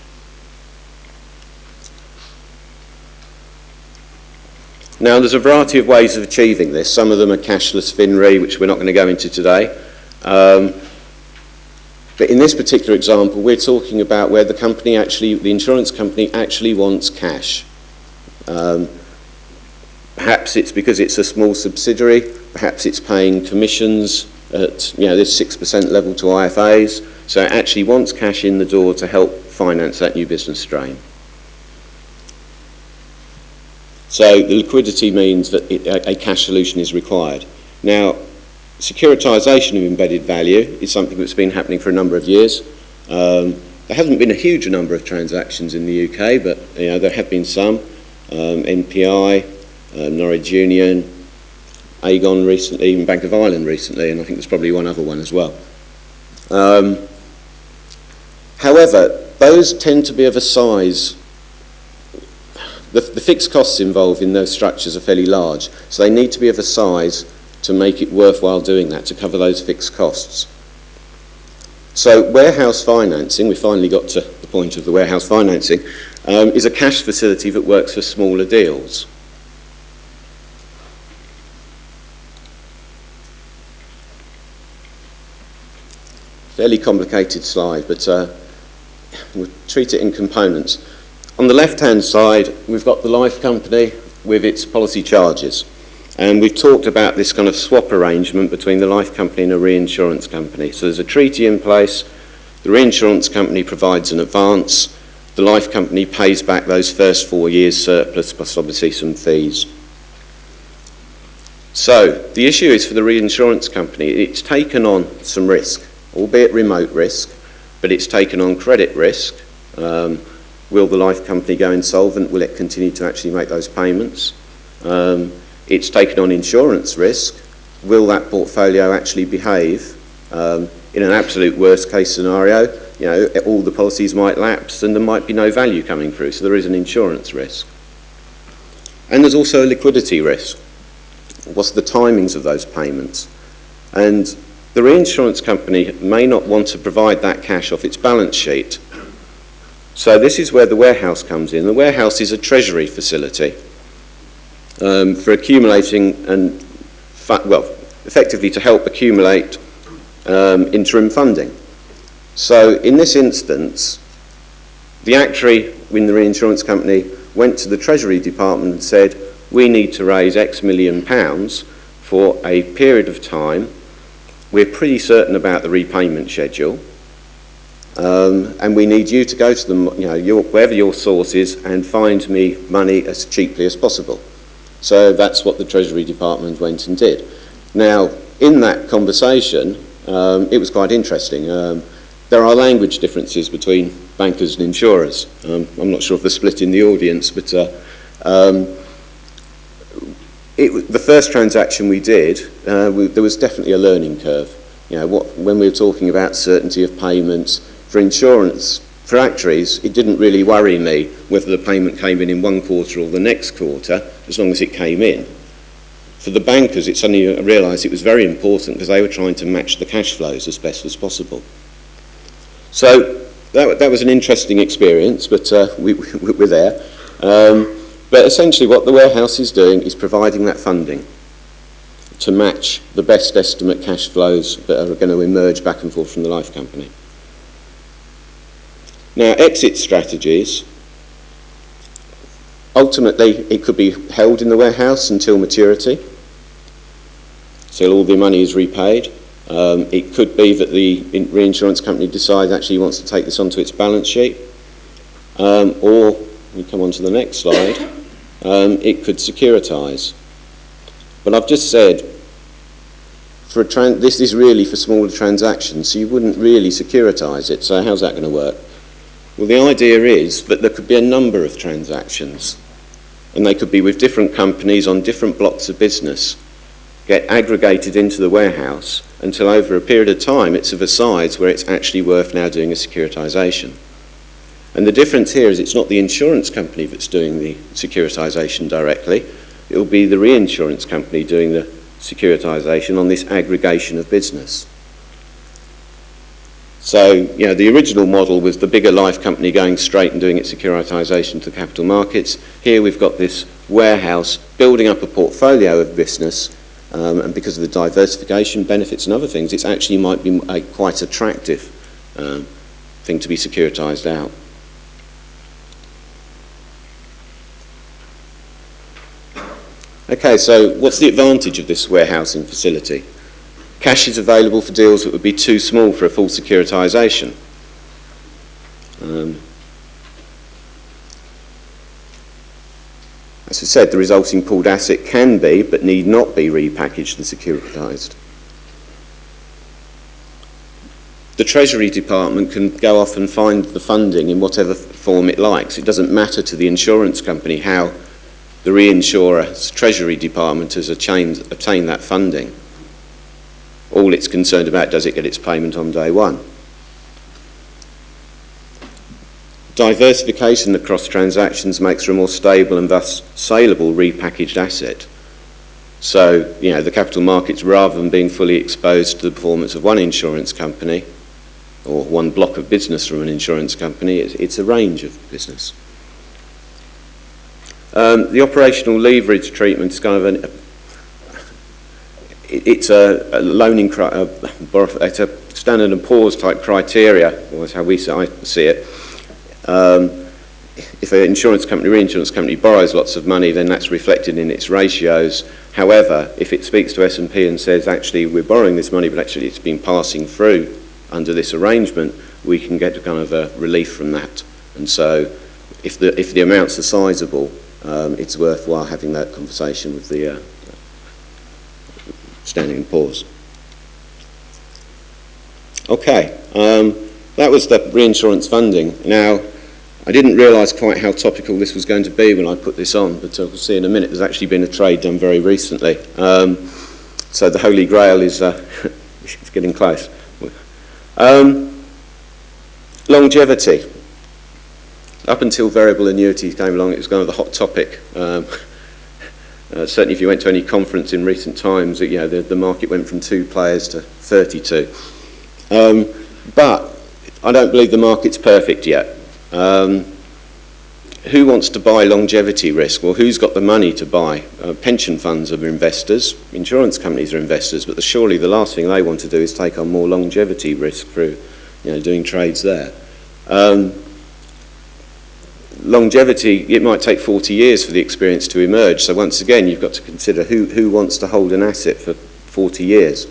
Now, there's a variety of ways of achieving this. Some of them are cashless F I N R I, which we're not going to go into today. Um, but in this particular example, we're talking about where the company actually, the insurance company actually wants cash. Um, perhaps it's because it's a small subsidiary. Perhaps it's paying commissions at you know, this six percent level to I F As. So it actually wants cash in the door to help finance that new business strain. So the liquidity means that it, a, a cash solution is required. Now, securitisation of embedded value is something that's been happening for a number of years. Um, there hasn't been a huge number of transactions in the U K, but you know, there have been some. Um, N P I, uh, Norwich Union, Aegon recently, even Bank of Ireland recently, and I think there's probably one other one as well. Um, however, those tend to be of a size. The, the fixed costs involved in those structures are fairly large, so they need to be of a size to make it worthwhile doing that, to cover those fixed costs. So warehouse financing, we finally got to the point of the warehouse financing, um, is a cash facility that works for smaller deals. fairly complicated slide, but uh, we'll treat it in components. On the left-hand side, we've got the life company with its policy charges. And we've talked about this kind of swap arrangement between the life company and a reinsurance company. So there's a treaty in place, the reinsurance company provides an advance, the life company pays back those first four years surplus plus obviously some fees. So the issue is for the reinsurance company, it's taken on some risk, albeit remote risk, but it's taken on credit risk. Um, will the life company go insolvent? Will it continue to actually make those payments? Um, it's taken on insurance risk. Will that portfolio actually behave? Um, in an absolute worst case scenario, you know, all the policies might lapse and there might be no value coming through, so there is an insurance risk. And there's also a liquidity risk. What's the timings of those payments? And the reinsurance company may not want to provide that cash off its balance sheet. So this is where the warehouse comes in. The warehouse is a treasury facility um, for accumulating and, well, effectively to help accumulate um, interim funding. So in this instance, the actuary in the reinsurance company went to the Treasury Department and said, we need to raise X million pounds for a period of time. We're pretty certain about the repayment schedule. Um, and we need you to go to them, you know, your, wherever your source is, and find me money as cheaply as possible. So that's what the Treasury Department went and did. Now, in that conversation, um, it was quite interesting. Um, there are language differences between bankers and insurers. Um, I'm not sure if they're split in the audience, but uh, um, it, the first transaction we did, uh, we, there was definitely a learning curve. You know, what, when we were talking about certainty of payments, for insurance, for actuaries, it didn't really worry me whether the payment came in in one quarter or the next quarter, as long as it came in. For the bankers, it suddenly realised it was very important because they were trying to match the cash flows as best as possible. So that, that was an interesting experience, but uh, we, we, we're there. Um, but essentially what the warehouse is doing is providing that funding to match the best estimate cash flows that are going to emerge back and forth from the life company. Now, exit strategies, ultimately it could be held in the warehouse until maturity, till all the money is repaid. Um, it could be that the reinsurance company decides actually wants to take this onto its balance sheet, um, or, we come on to the next slide, um, it could securitise. But I've just said, for a tran this is really for smaller transactions, so you wouldn't really securitise it, so how's that going to work? Well, the idea is that there could be a number of transactions, and they could be with different companies on different blocks of business, get aggregated into the warehouse until over a period of time it's of a size where it's actually worth now doing a securitisation. And the difference here is it's not the insurance company that's doing the securitisation directly, it will be the reinsurance company doing the securitisation on this aggregation of business. So, you know, the original model was the bigger life company going straight and doing its securitisation to capital markets. Here we've got this warehouse building up a portfolio of business, um, and because of the diversification benefits and other things, it actually might be a quite attractive um, thing to be securitised out. Okay, so what's the advantage of this warehousing facility? Cash is available for deals that would be too small for a full securitisation. Um, as I said, the resulting pooled asset can be, but need not be, repackaged and securitised. The Treasury Department can go off and find the funding in whatever form it likes. It doesn't matter to the insurance company how the reinsurer's Treasury Department has obtained, obtained that funding. All it's concerned about, does it get its payment on day one? Diversification across transactions makes for a more stable and thus saleable repackaged asset. So, you know, the capital markets, rather than being fully exposed to the performance of one insurance company or one block of business from an insurance company, it's, it's a range of business. Um, the operational leverage treatment is kind of an, it's a, a loaning, a, it's a Standard and Poor's type criteria, or that's how we see it. Um, if an insurance company, reinsurance company borrows lots of money, then that's reflected in its ratios. However, if it speaks to S and P and says, actually, we're borrowing this money, but actually it's been passing through under this arrangement, we can get kind of a relief from that. And so if the, if the amounts are sizable, um, it's worthwhile having that conversation with the uh, Standard and Poor's. Okay, um, that was the reinsurance funding. Now, I didn't realise quite how topical this was going to be when I put this on, but uh, we'll see in a minute. There's actually been a trade done very recently. Um, so the Holy Grail is uh, it's getting close. Um, longevity. Up until variable annuities came along, it was kind of the hot topic. Um, uh, certainly if you went to any conference in recent times, you know, the, the market went from two players to thirty-two. Um, but I don't believe the market's perfect yet. Um, who wants to buy longevity risk? Well, who's got the money to buy? Uh, pension funds are investors, insurance companies are investors, but the, surely the last thing they want to do is take on more longevity risk through, you know, doing trades there. Um, longevity, it might take forty years for the experience to emerge, so once again you've got to consider who, who wants to hold an asset for forty years.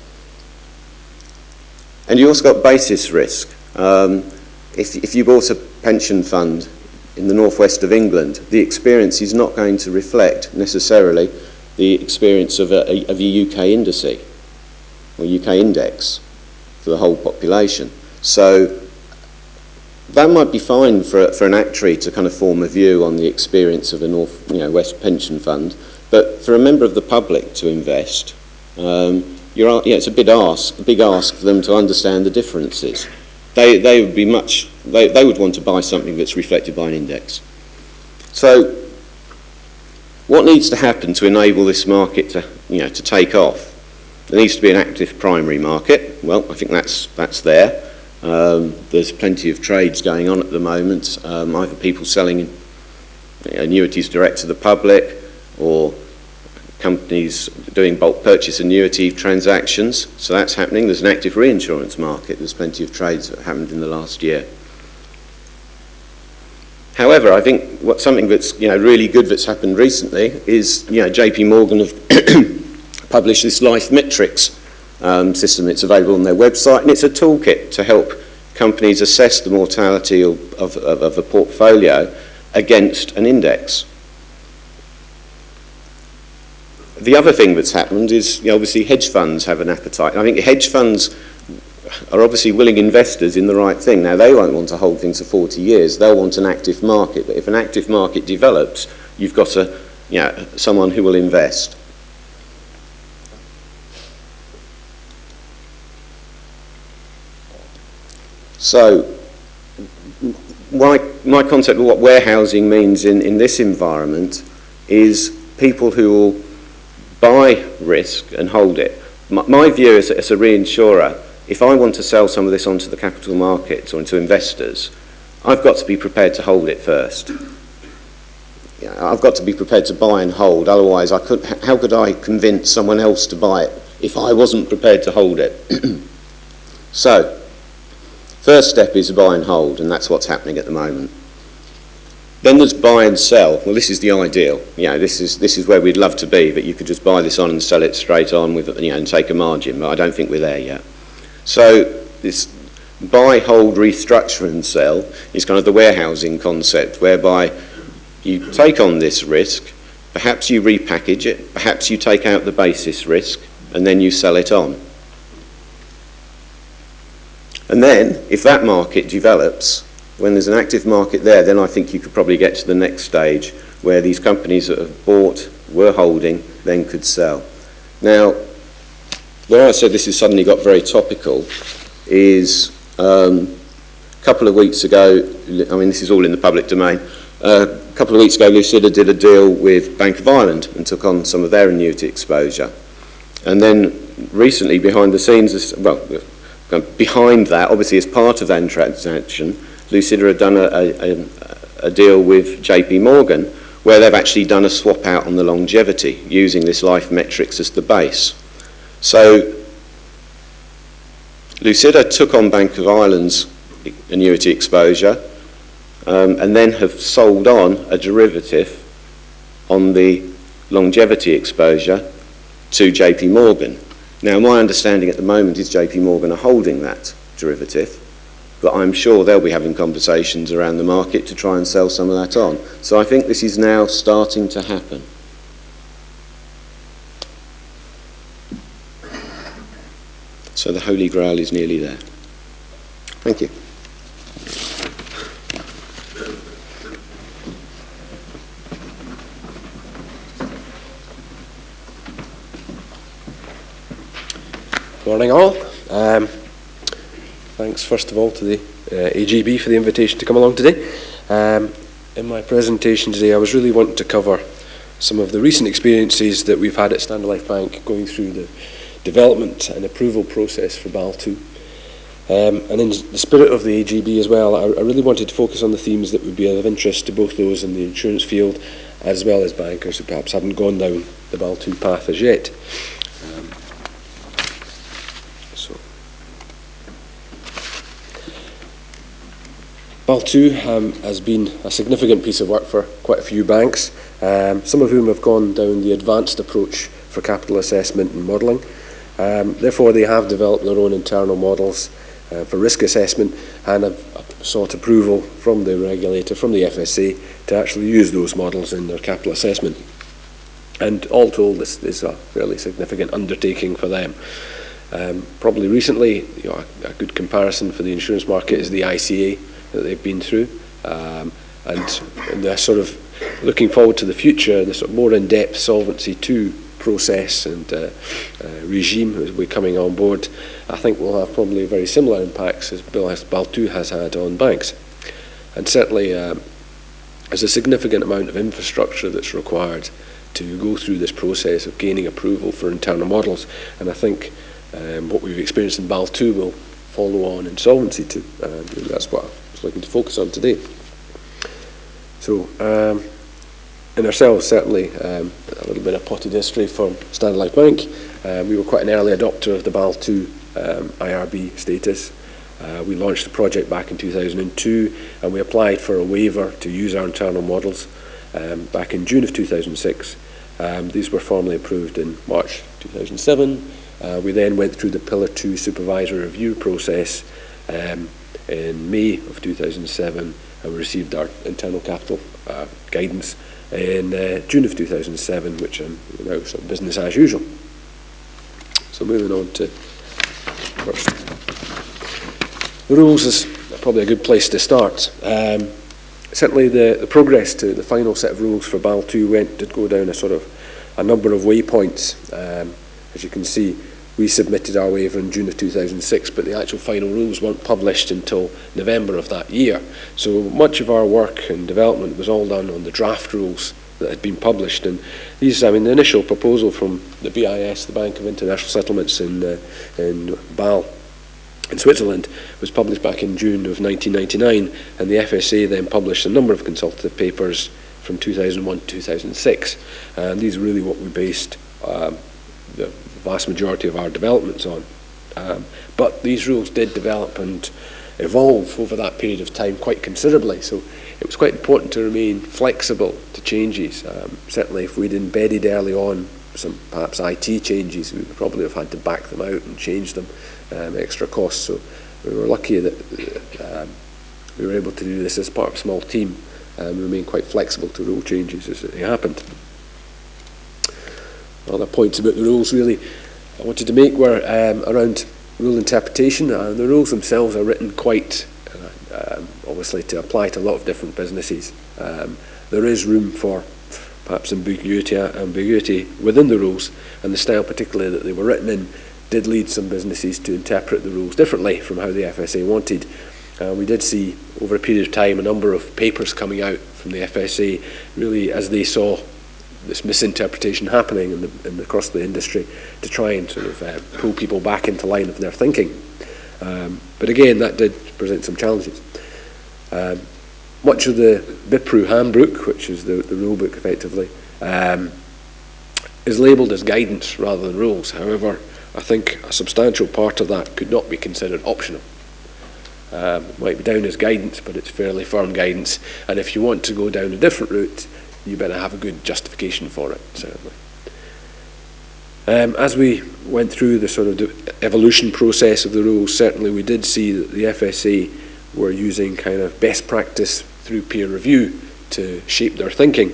And you also got basis risk. Um, if, if you bought a pension fund in the northwest of England, the experience is not going to reflect necessarily the experience of a, of a U K indice or U K index for the whole population. So that might be fine for, for an actuary to kind of form a view on the experience of a North, you know, West pension fund, but for a member of the public to invest, um, You're, yeah, it's a big ask, a big ask for them to understand the differences. They, they would be much, they, they would want to buy something that's reflected by an index. So, what needs to happen to enable this market to, you know, to take off? There needs to be an active primary market. Well, I think that's that's there. Um, there's plenty of trades going on at the moment. Um, either people selling annuities direct to the public, or companies doing bulk purchase annuity transactions, so that's happening. There's an active reinsurance market. There's plenty of trades that happened in the last year. However, I think what something that's, you know, really good that's happened recently is, you know, J P Morgan have published this Life Metrics um, system. It's available on their website, and it's a toolkit to help companies assess the mortality of, of, of a portfolio against an index. The other thing that's happened is, you know, obviously hedge funds have an appetite. I think hedge funds are obviously willing investors in the right thing. Now, they won't want to hold things for forty years. They'll want an active market. But if an active market develops, you've got a, you know, someone who will invest. So, my, my concept of what warehousing means in, in this environment is people who will buy risk and hold it. My, my view as, as a reinsurer, if I want to sell some of this onto the capital markets or into investors, I've got to be prepared to hold it first. You know, I've got to be prepared to buy and hold, otherwise I could, how could I convince someone else to buy it if I wasn't prepared to hold it? So, first step is buy and hold, and that's what's happening at the moment. Then there's buy and sell. Well, this is the ideal. You know, this is this is where we'd love to be, but you could just buy this on and sell it straight on with, you know, and take a margin. But I don't think we're there yet. So this buy, hold, restructure and sell is kind of the warehousing concept, whereby you take on this risk, perhaps you repackage it, perhaps you take out the basis risk, and then you sell it on. And then, if that market develops, when there's an active market there, then I think you could probably get to the next stage where these companies that have bought, were holding, then could sell. Now, where I said this has suddenly got very topical is um, a couple of weeks ago, I mean, this is all in the public domain, uh, a couple of weeks ago, Lucida did a deal with Bank of Ireland and took on some of their annuity exposure. And then recently, behind the scenes, well, behind that, obviously as part of that transaction, Lucida had done a, a, a deal with J P Morgan where they've actually done a swap out on the longevity using this Life Metrics as the base. So Lucida took on Bank of Ireland's annuity exposure um, and then have sold on a derivative on the longevity exposure to J P Morgan. Now, my understanding at the moment is J P Morgan are holding that derivative, but I'm sure they'll be having conversations around the market to try and sell some of that on. So I think this is now starting to happen. So the Holy Grail is nearly there. Thank you. Morning all. Um, thanks first of all to the uh, A G B for the invitation to come along today. Um, in my presentation today I was really wanting to cover some of the recent experiences that we've had at Standard Life Bank going through the development and approval process for B A L two. Um, and in the spirit of the A G B as well, I, I really wanted to focus on the themes that would be of interest to both those in the insurance field as well as bankers who perhaps haven't gone down the B A L two path as yet. Um, so. B A L two um, has been a significant piece of work for quite a few banks, um, some of whom have gone down the advanced approach for capital assessment and modelling. Um, therefore, they have developed their own internal models uh, for risk assessment and have sought approval from the regulator, from the F S A, to actually use those models in their capital assessment. And all told, this is a fairly significant undertaking for them. Um, probably recently, you know, a, a good comparison for the insurance market is the I C A that they've been through, um, and, and they're sort of looking forward to the future, the sort of more in-depth Solvency two process and uh, uh, regime as we're coming on board. I think will have probably very similar impacts as B A L two has had on banks. And certainly um, there's a significant amount of infrastructure that's required to go through this process of gaining approval for internal models. And I think um, what we've experienced in B A L two will follow on in Solvency two. And that's what I was looking to focus on today. So, um, in ourselves, certainly, um, a little bit of potted history from Standard Life Bank. Uh, we were quite an early adopter of the B A L two um, I R B status. Uh, we launched the project back in two thousand two, and we applied for a waiver to use our internal models um, back in June of two thousand six. Um, these were formally approved in March two thousand seven. Uh, we then went through the Pillar two supervisory review process um, in May of two thousand seven, and we received our internal capital uh, guidance in uh, June of two thousand seven, which um, now sort of business as usual. So moving on to first. The rules is probably a good place to start. Um, certainly the, the progress to the final set of rules for B A L two went did go down a sort of a number of waypoints. Um, as you can see, we submitted our waiver in June of two thousand six, but the actual final rules weren't published until November of that year. So much of our work and development was all done on the draft rules that had been published. And these, I mean, the initial proposal from the B I S, the Bank of International Settlements in, uh, in Bâle, in Switzerland, was published back in June of nineteen ninety-nine, and the F S A then published a number of consultative papers from two thousand one to two thousand six. And these are really what we based um, the vast majority of our developments on. Um, but these rules did develop and evolve over that period of time quite considerably, so it was quite important to remain flexible to changes. Um, certainly if we'd embedded early on some perhaps I T changes, we would probably have had to back them out and change them, um, extra costs. So we were lucky that um, we were able to do this as part of a small team and remain quite flexible to rule changes as they happened. Other points about the rules really I wanted to make were um, around rule interpretation. Uh, the rules themselves are written quite uh, um, obviously to apply to a lot of different businesses. Um, there is room for perhaps ambiguity, ambiguity within the rules, and the style particularly that they were written in did lead some businesses to interpret the rules differently from how the F S A wanted. Uh, we did see over a period of time a number of papers coming out from the F S A really as they saw this misinterpretation happening in the, in the, across the industry to try and sort of uh, pull people back into line of their thinking. Um, but again, that did present some challenges. Um, much of the B I P R U handbook, which is the, the rule book effectively, um, is labelled as guidance rather than rules. However, I think a substantial part of that could not be considered optional. Um, it might be down as guidance, but it's fairly firm guidance, and if you want to go down a different route, you better have a good justification for it, certainly. Um, as we went through the sort of evolution process of the rules, certainly we did see that the F S A were using kind of best practice through peer review to shape their thinking.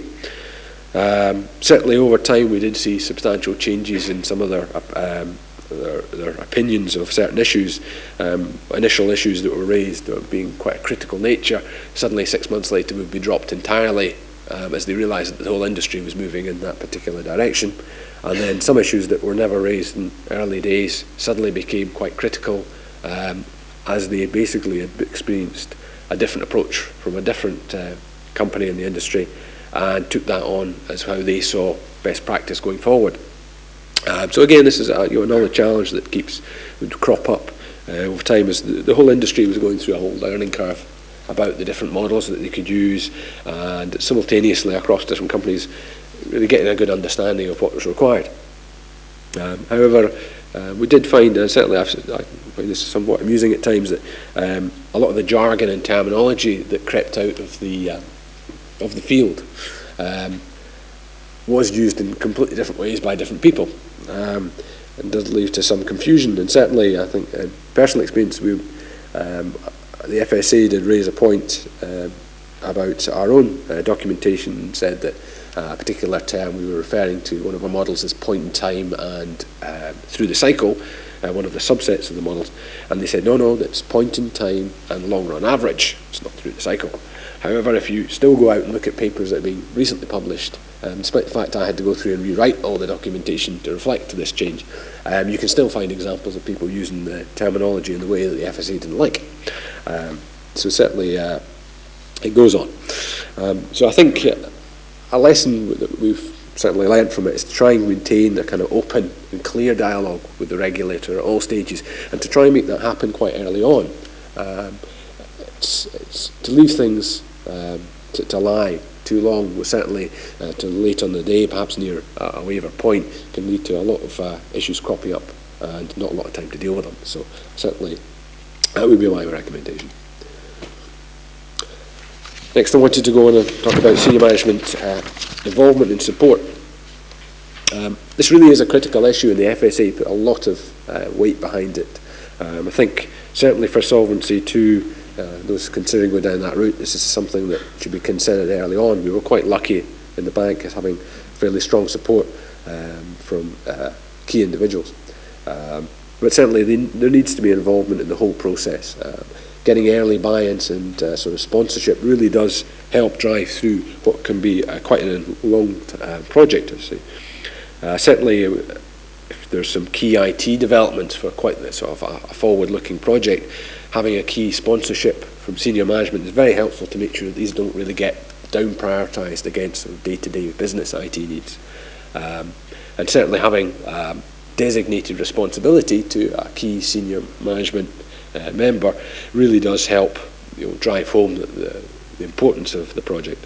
Um, certainly over time we did see substantial changes in some of their, um, their, their opinions of certain issues. Um, initial issues that were raised of being quite a critical nature, suddenly six months later would be dropped entirely um, as they realised that the whole industry was moving in that particular direction. And then some issues that were never raised in early days suddenly became quite critical um, as they basically had experienced a different approach from a different uh, company in the industry and took that on as how they saw best practice going forward. Uh, so again, this is a, you know, another challenge that keeps would crop up uh, over time as the, the whole industry was going through a whole learning curve about the different models that they could use, and simultaneously across different companies really getting a good understanding of what was required. Um, however, uh, we did find, and certainly I've, I find this somewhat amusing at times, that um, a lot of the jargon and terminology that crept out of the uh, of the field um, was used in completely different ways by different people, um, and does lead to some confusion. And certainly, I think, uh, personal experience, we um, the F S A did raise a point uh, about our own uh, documentation and said that Uh, a particular term we were referring to one of our models as point in time and uh, through the cycle, uh, one of the subsets of the models, and they said no, no, that's point in time and long run average, it's not through the cycle. However, if you still go out and look at papers that have been recently published, um, despite the fact I had to go through and rewrite all the documentation to reflect this change, um, you can still find examples of people using the terminology in the way that the F S A didn't like. Um, so certainly uh, it goes on. Um, so I think uh, a lesson that we've certainly learned from it is to try and maintain a kind of open and clear dialogue with the regulator at all stages, and to try and make that happen quite early on. Um, it's, it's to leave things um, to, to lie too long, was certainly uh, to late on the day, perhaps near uh, a waiver point, can lead to a lot of uh, issues cropping up and not a lot of time to deal with them. So certainly that would be my recommendation. Next, I wanted to go on and talk about senior management uh, involvement and support. Um, this really is a critical issue, and the F S A put a lot of uh, weight behind it. Um, I think certainly for Solvency two, uh, those considering going down that route, this is something that should be considered early on. We were quite lucky in the bank as having fairly strong support um, from uh, key individuals. Um, but certainly they, there needs to be involvement in the whole process. Um, Getting early buy-ins and uh, sort of sponsorship really does help drive through what can be uh, quite a long uh, project, I say. Uh, certainly, if there's some key I T developments for quite a, sort of a, a forward-looking project, having a key sponsorship from senior management is very helpful to make sure that these don't really get down prioritised against sort of day-to-day business I T needs. Um, and certainly having um, designated responsibility to a key senior management Uh, member really does help, you know, drive home the, the, the importance of the project.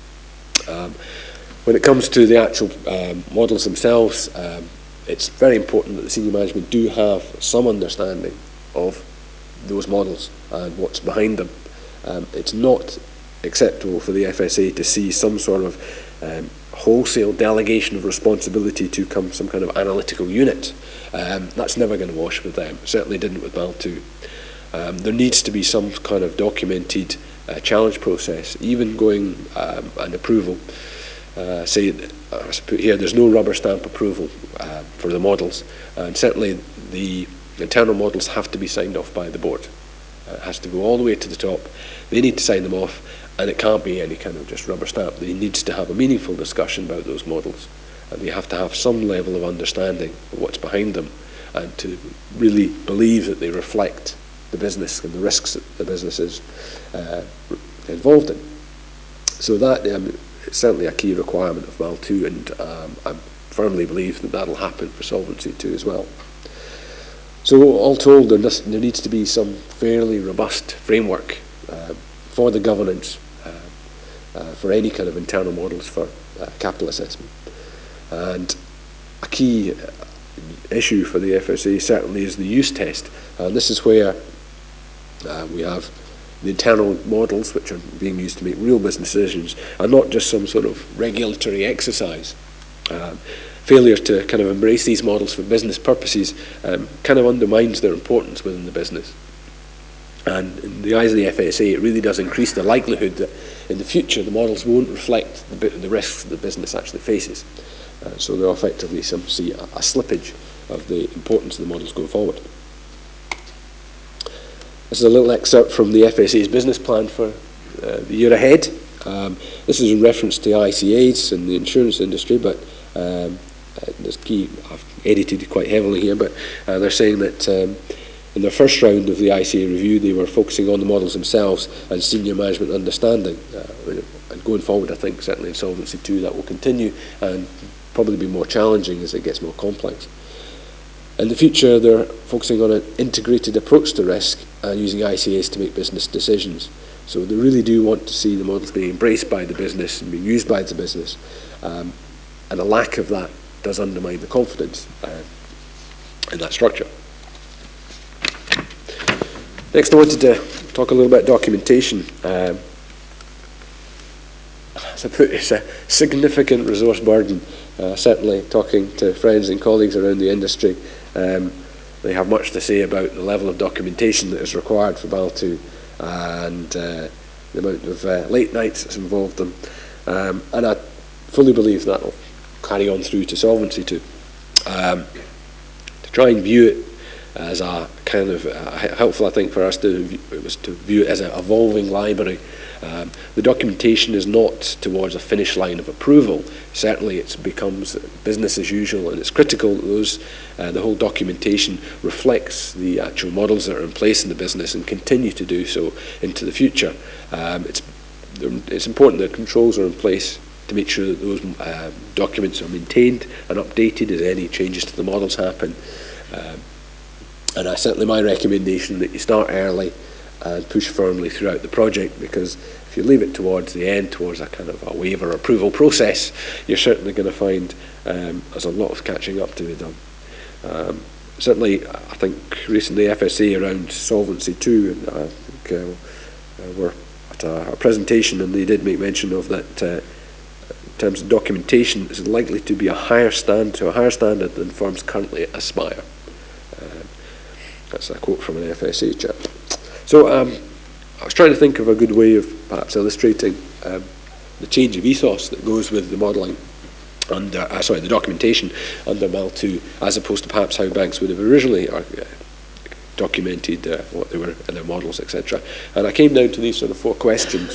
Um, when it comes to the actual um, models themselves, um, it's very important that the senior management do have some understanding of those models and what's behind them. Um, it's not acceptable for the F S A to see some sort of um, wholesale delegation of responsibility to come some kind of analytical unit. Um, that's never going to wash with them. It certainly didn't with B A L two. Um, there needs to be some kind of documented uh, challenge process, even going um, an approval. Uh, say, as I put here, there's no rubber stamp approval uh, for the models, and certainly the internal models have to be signed off by the board. Uh, it has to go all the way to the top. They need to sign them off, and it can't be any kind of just rubber stamp. They needs to have a meaningful discussion about those models, and they have to have some level of understanding of what's behind them, and to really believe that they reflect the business and the risks that the business is uh, involved in. So that um, is certainly a key requirement of B A L two, and um, I firmly believe that that'll happen for Solvency two as well. So all told, there, does, there needs to be some fairly robust framework uh, for the governance uh, uh, for any kind of internal models for uh, capital assessment. And a key issue for the F S A certainly is the use test. And this is where uh, we have the internal models which are being used to make real business decisions, and not just some sort of regulatory exercise. Um, failure to kind of embrace these models for business purposes um, kind of undermines their importance within the business. And in the eyes of the F S A, it really does increase the likelihood that in the future the models won't reflect the, the risks that the business actually faces. Uh, so they'll effectively some see a, a slippage of the importance of the models going forward. This is a little excerpt from the F S A's business plan for uh, the year ahead. Um, this is in reference to I C As and the insurance industry, but um, uh, there's key, I've edited quite heavily here, but uh, they're saying that um, in their first round of the I C A review, they were focusing on the models themselves and senior management understanding. Uh, and going forward, I think certainly in Solvency two that will continue and probably be more challenging as it gets more complex. In the future, they're focusing on an integrated approach to risk and using I C As to make business decisions. So they really do want to see the models being embraced by the business and being used by the business. Um, and a lack of that does undermine the confidence uh, in that structure. Next, I wanted to talk a little about documentation. Um, as I put, it's a significant resource burden. Uh, certainly, talking to friends and colleagues around the industry, um, they have much to say about the level of documentation that is required for B A L two and uh, the amount of uh, late nights that's involved in. Um, and I fully believe that will carry on through to Solvency two. Um, to try and view it as a kind of uh, helpful, I think, for us to view, it was to view it as an evolving library. Um, the documentation is not towards a finish line of approval. Certainly, it becomes business as usual, and it's critical that those uh, the whole documentation reflects the actual models that are in place in the business and continue to do so into the future. Um, it's it's important that controls are in place to make sure that those uh, documents are maintained and updated as any changes to the models happen. Um, and I certainly my recommendation that you start early and push firmly throughout the project, because if you leave it towards the end, towards a kind of a waiver approval process, you're certainly going to find um, there's a lot of catching up to be done. Um, certainly, I think recently F S A around Solvency two, and I think uh, uh, we're at a, a presentation, and they did make mention of that. Uh, in terms of documentation, is likely to be a higher stand to a higher standard than firms currently aspire. Uh, that's a quote from an F S A chap. So um, I was trying to think of a good way of perhaps illustrating um, the change of ethos that goes with the modelling under, uh, sorry, the documentation under M A L two, as opposed to perhaps how banks would have originally uh, documented uh, what they were in their models, et cetera. And I came down to these sort of four questions,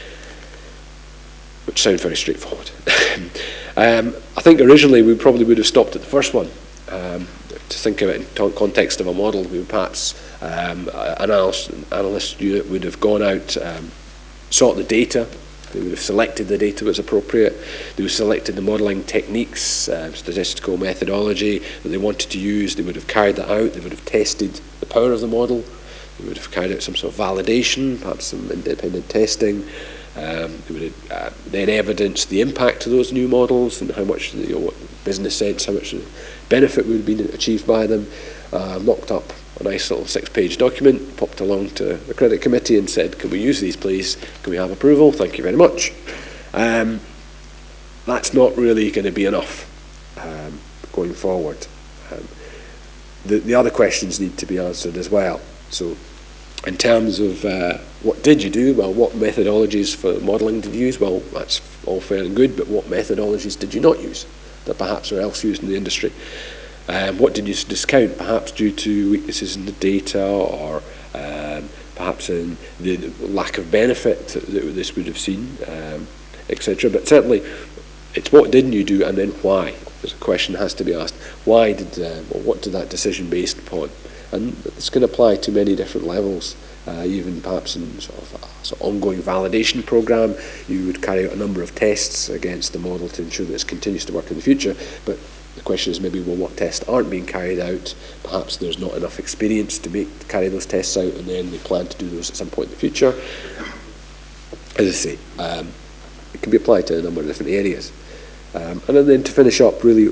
which sound very straightforward. um, I think originally we probably would have stopped at the first one. Um, to think of it in context of a model, we would perhaps um, an analyst, analyst unit would have gone out, um, sought the data, they would have selected the data that was appropriate, they would have selected the modelling techniques, uh, statistical methodology that they wanted to use, they would have carried that out, they would have tested the power of the model, they would have carried out some sort of validation, perhaps some independent testing. Um, they would have uh, then evidenced the impact of those new models and how much, you know, what business sense, how much benefit would have been achieved by them. Uh, mocked up a nice little six-page document, popped along to the credit committee and said, "Can we use these, please? Can we have approval? Thank you very much." Um, that's not really going to be enough um, going forward. Um, the, the other questions need to be answered as well. So, in terms of uh, what did you do? Well, what methodologies for modelling did you use? Well, that's all fair and good, but what methodologies did you not use that perhaps are else used in the industry? Um, what did you discount, perhaps due to weaknesses in the data or um, perhaps in the lack of benefit that this would have seen, um, et cetera. But certainly, it's what didn't you do and then why? There's a question that has to be asked. Why did, uh, well, what did that decision based upon? And this can apply to many different levels, uh, even perhaps in sort of a sort of ongoing validation program. You would carry out a number of tests against the model to ensure that it continues to work in the future. But the question is maybe, well, what tests aren't being carried out? Perhaps there's not enough experience to make to carry those tests out, and then they plan to do those at some point in the future. As I say, um, it can be applied to a number of different areas. Um, and then to finish up, really,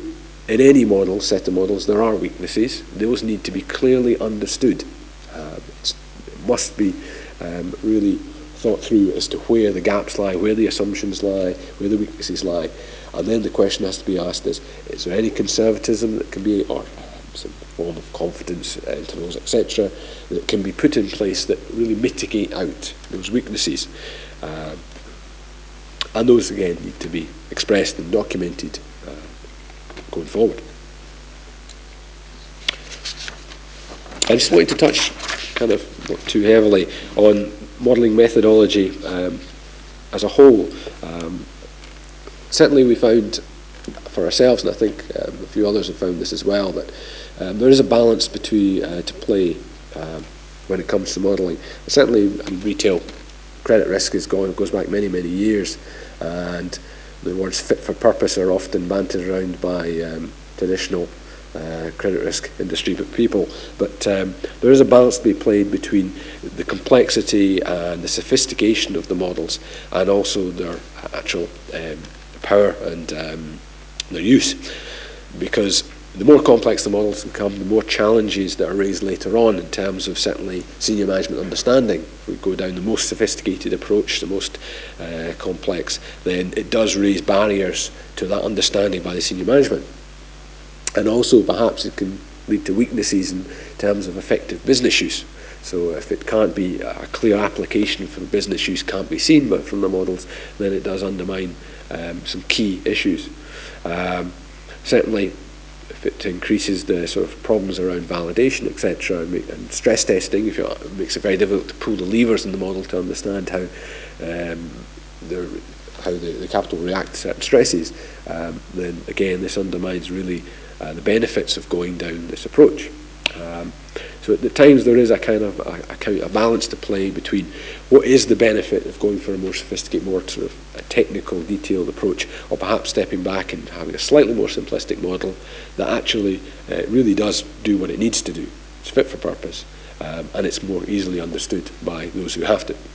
in any model, set of models, there are weaknesses. Those need to be clearly understood. Uh, it must be um, really thought through as to where the gaps lie, where the assumptions lie, where the weaknesses lie. And then the question has to be asked is, is there any conservatism that can be, or some form of confidence intervals, et cetera, that can be put in place that really mitigate out those weaknesses? Uh, and those, again, need to be expressed and documented uh, going forward. I just wanted to touch, kind of not too heavily, on modelling methodology um, as a whole. Um, certainly we found for ourselves, and I think um, a few others have found this as well, that um, there is a balance between uh, to play um, when it comes to modelling. Certainly, I mean, retail credit risk is going, goes back many, many years, and the words fit for purpose are often bantered around by um, traditional uh, credit risk industry people. But um, there is a balance to be played between the complexity and the sophistication of the models, and also their actual um, power and um, their use. Because the more complex the models become, the more challenges that are raised later on in terms of certainly senior management understanding. If we go down the most sophisticated approach, the most uh, complex, then it does raise barriers to that understanding by the senior management. And also perhaps it can lead to weaknesses in terms of effective business use. So if it can't be a clear application for business use, can't be seen but from the models, then it does undermine um, some key issues. Um, certainly, if it increases the sort of problems around validation, et cetera, and, and stress testing, if it makes it very difficult to pull the levers in the model to understand how um, how the, the capital will react to certain stresses, um, then again this undermines really uh, the benefits of going down this approach. Um, so at the times there is a kind of a, a, kind of a balance to play between what is the benefit of going for a more sophisticated, more sort of a technical, detailed approach, or perhaps stepping back and having a slightly more simplistic model that actually uh, really does do what it needs to do. It's fit for purpose, um, and it's more easily understood by those who have to.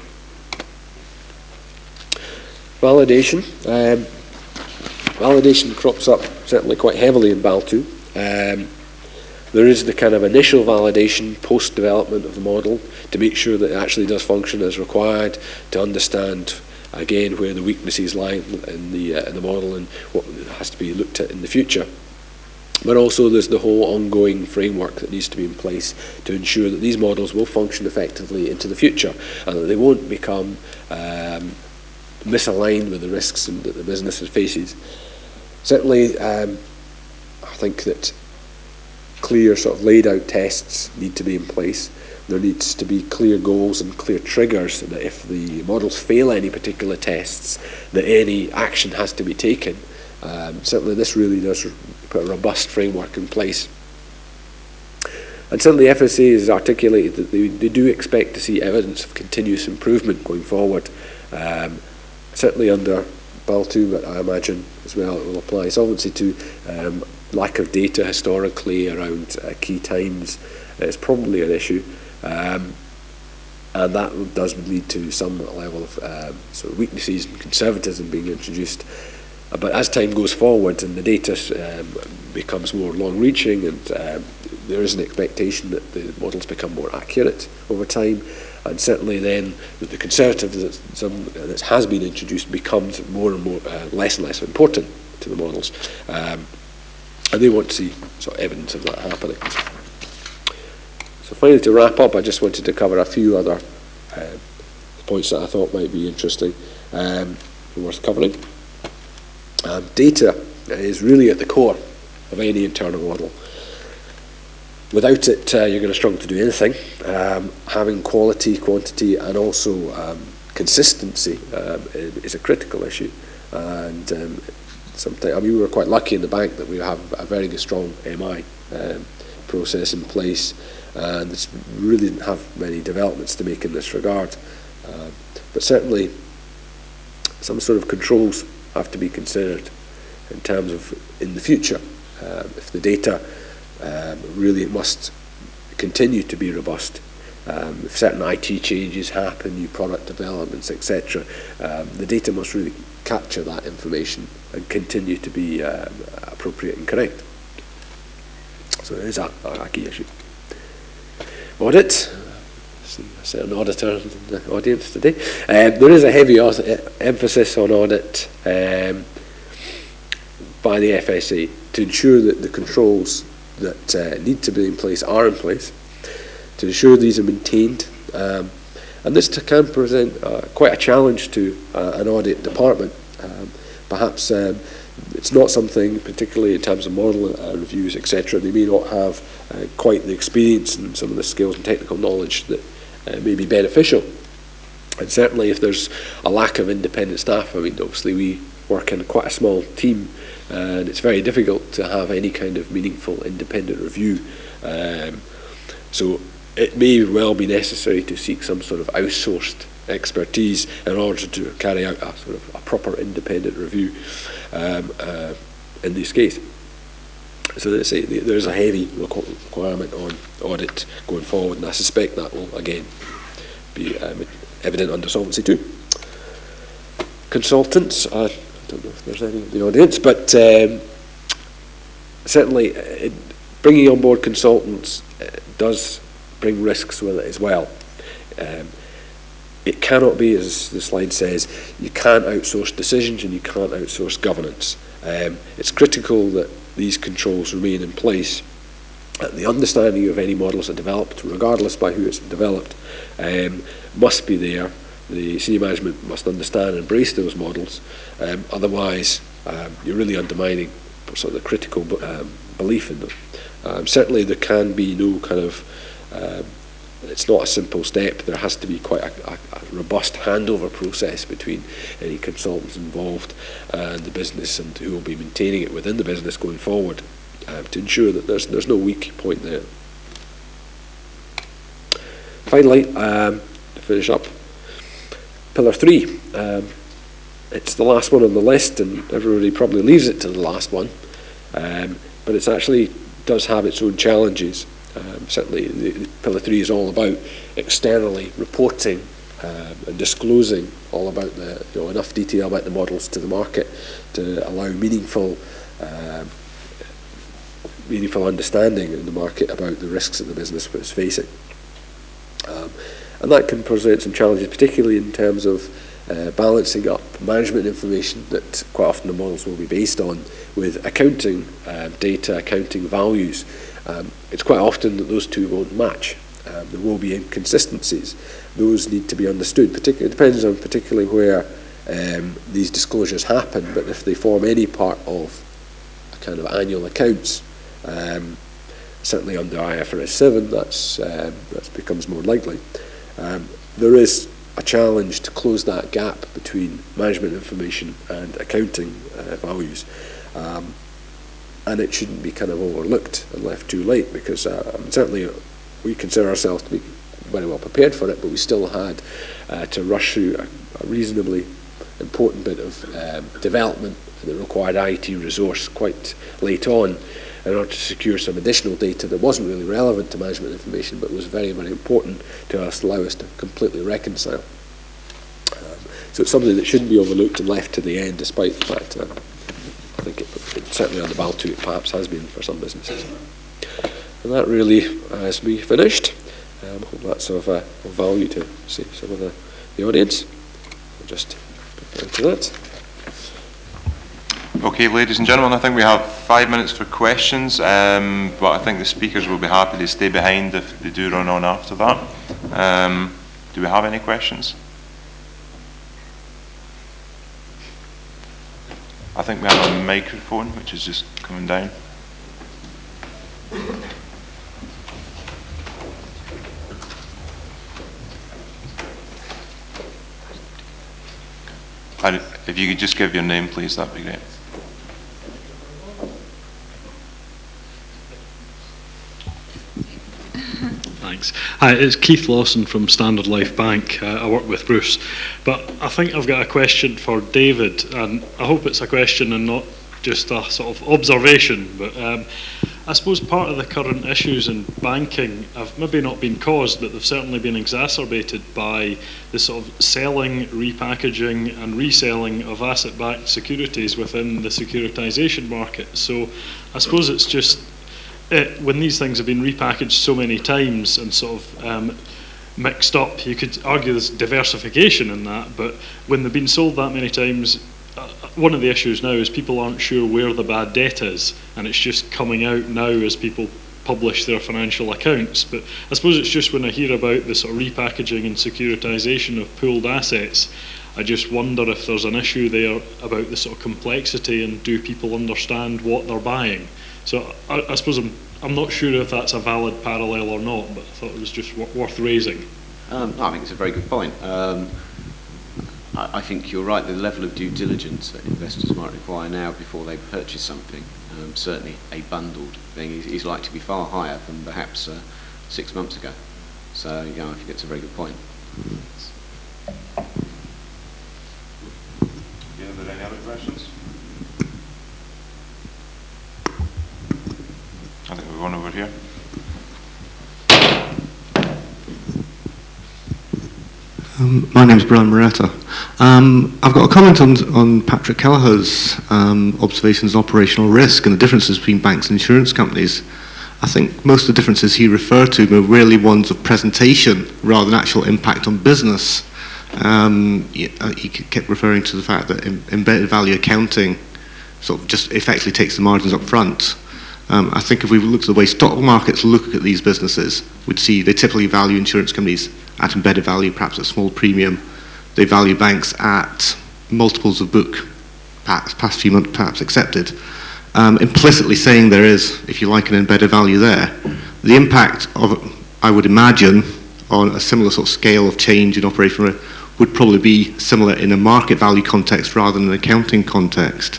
Validation. Um, validation crops up certainly quite heavily in B A L two. Um, There is the kind of initial validation post-development of the model to make sure that it actually does function as required, to understand again where the weaknesses lie in the, uh, in the model and what has to be looked at in the future. But also there's the whole ongoing framework that needs to be in place to ensure that these models will function effectively into the future and that they won't become um, misaligned with the risks that the business faces. Certainly, um, I think that clear sort of laid out tests need to be in place. There needs to be clear goals and clear triggers that if the models fail any particular tests, that any action has to be taken. Um, certainly this really does put a robust framework in place. And certainly F S A has articulated that they, they do expect to see evidence of continuous improvement going forward. Um, certainly under B A L two, but I imagine as well it will apply Solvency two. Um, lack of data historically around uh, key times is probably an issue, um, and that does lead to some level of um, sort of weaknesses and conservatism being introduced. Uh, but as time goes forward and the data um, becomes more long-reaching, and um, there is an expectation that the models become more accurate over time, and certainly then that the conservatism that has been introduced becomes more and more uh, less and less important to the models. Um, And they want to see sort of evidence of that happening. So finally, to wrap up, I just wanted to cover a few other uh, points that I thought might be interesting um, and worth covering. Um, data is really at the core of any internal model. Without it, uh, you're going to struggle to do anything. Um, having quality, quantity, and also um, consistency um, is a critical issue. And um, Sometimes, I mean, we were quite lucky in the bank that we have a very strong M I um, process in place, and it's really didn't have many developments to make in this regard. Uh, but certainly, some sort of controls have to be considered in terms of in the future. Um, if the data um, really must continue to be robust, Um, if certain I T changes happen, new product developments, et cetera, um, the data must really capture that information and continue to be uh, appropriate and correct. So it is a, a key issue. Audit. I see a certain auditor in the audience today. Um, there is a heavy emphasis on audit um, by the F S A to ensure that the controls that uh, need to be in place are in place, to ensure these are maintained. Um, and this can present uh, quite a challenge to uh, an audit department. Um, perhaps um, it's not something, particularly in terms of model uh, reviews, et cetera, they may not have uh, quite the experience and some of the skills and technical knowledge that uh, may be beneficial. And certainly if there's a lack of independent staff, I mean, obviously we work in quite a small team, uh, and it's very difficult to have any kind of meaningful independent review. Um, so it may well be necessary to seek some sort of outsourced expertise in order to carry out a sort of a proper independent review um, uh, in this case. So let's say there's a heavy requirement on audit going forward, and I suspect that will again be um, evident under Solvency two. Consultants, I don't know if there's any in the audience, but um, certainly uh, bringing on board consultants uh, does bring risks with it as well. Um, it cannot be, as the slide says, you can't outsource decisions and you can't outsource governance. Um, it's critical that these controls remain in place, that the understanding of any models are developed, regardless by who it's developed, um, must be there. The senior management must understand and embrace those models, um, otherwise um, you're really undermining sort of the critical um, belief in them. Um, certainly there can be no kind of um, it's not a simple step. There has to be quite a, a, a robust handover process between any consultants involved and the business, and who will be maintaining it within the business going forward, um, to ensure that there's there's no weak point there. Finally, um, to finish up, pillar three. Um, it's the last one on the list, and everybody probably leaves it to the last one, um, but it actually does have its own challenges. Um, certainly, the, the pillar three is all about externally reporting um, and disclosing all about the, you know, enough detail about the models to the market to allow meaningful, uh, meaningful understanding in the market about the risks that the business is facing. Um, and that can present some challenges, particularly in terms of uh, balancing up management information that quite often the models will be based on with accounting uh, data, accounting values. Um, it's quite often that those two won't match. Um, there will be inconsistencies. Those need to be understood. Particularly, it depends on particularly where um, these disclosures happen, but if they form any part of a kind of annual accounts, um, certainly under I F R S seven, that's, um, that becomes more likely. Um, there is a challenge to close that gap between management information and accounting uh, values. Um, and it shouldn't be kind of overlooked and left too late, because uh, certainly we consider ourselves to be very well prepared for it, but we still had uh, to rush through a, a reasonably important bit of um, development that required I T resource quite late on in order to secure some additional data that wasn't really relevant to management information, but was very, very important to us, allow us to completely reconcile. Um, so it's something that shouldn't be overlooked and left to the end, despite the fact uh, I think it, it certainly on the Baltu it perhaps has been for some businesses. And that really has me finished. Um, I hope that's of, uh, of value to see some of the, the audience. I'll just go to that. Okay, ladies and gentlemen, I think we have five minutes for questions, um, but I think the speakers will be happy to stay behind if they do run on after that. Um, do we have any questions? I think we have a microphone which is just coming down. And if you could just give your name, please, that'd be great. Thanks. Hi, it's Keith Lawson from Standard Life Bank. Uh, I work with Bruce. But I think I've got a question for David, and I hope it's a question and not just a sort of observation. But um, I suppose part of the current issues in banking have maybe not been caused, but they've certainly been exacerbated by the sort of selling, repackaging and reselling of asset-backed securities within the securitisation market. So I suppose it's just, it, when these things have been repackaged so many times and sort of um, mixed up, you could argue there's diversification in that, but when they've been sold that many times, uh, one of the issues now is people aren't sure where the bad debt is, and it's just coming out now as people publish their financial accounts. But I suppose it's just when I hear about the sort of repackaging and securitisation of pooled assets, I just wonder if there's an issue there about the sort of complexity and do people understand what they're buying. So I, I suppose I'm, I'm not sure if that's a valid parallel or not, but I thought it was just w worth raising. Um, no, I think it's a very good point. Um, I, I think you're right, the level of due diligence that investors might require now before they purchase something, um, certainly a bundled thing, is, is likely to be far higher than perhaps uh, six months ago. So, yeah, I think it's a very good point. Yeah, are there any other questions? I think we've one over here. Um, my name's Brian Moretta. Um, I've got a comment on, on Patrick Kelleher's um, observations on operational risk and the differences between banks and insurance companies. I think most of the differences he referred to were really ones of presentation rather than actual impact on business. Um, he, uh, he kept referring to the fact that em embedded value accounting sort of just effectively takes the margins up front. Um, I think if we look at the way stock markets look at these businesses, we'd see they typically value insurance companies at embedded value, perhaps a small premium. They value banks at multiples of book, perhaps past few months perhaps accepted. Um, implicitly saying there is, if you like, an embedded value there. The impact of, I would imagine, on a similar sort of scale of change in operational would probably be similar in a market value context rather than an accounting context.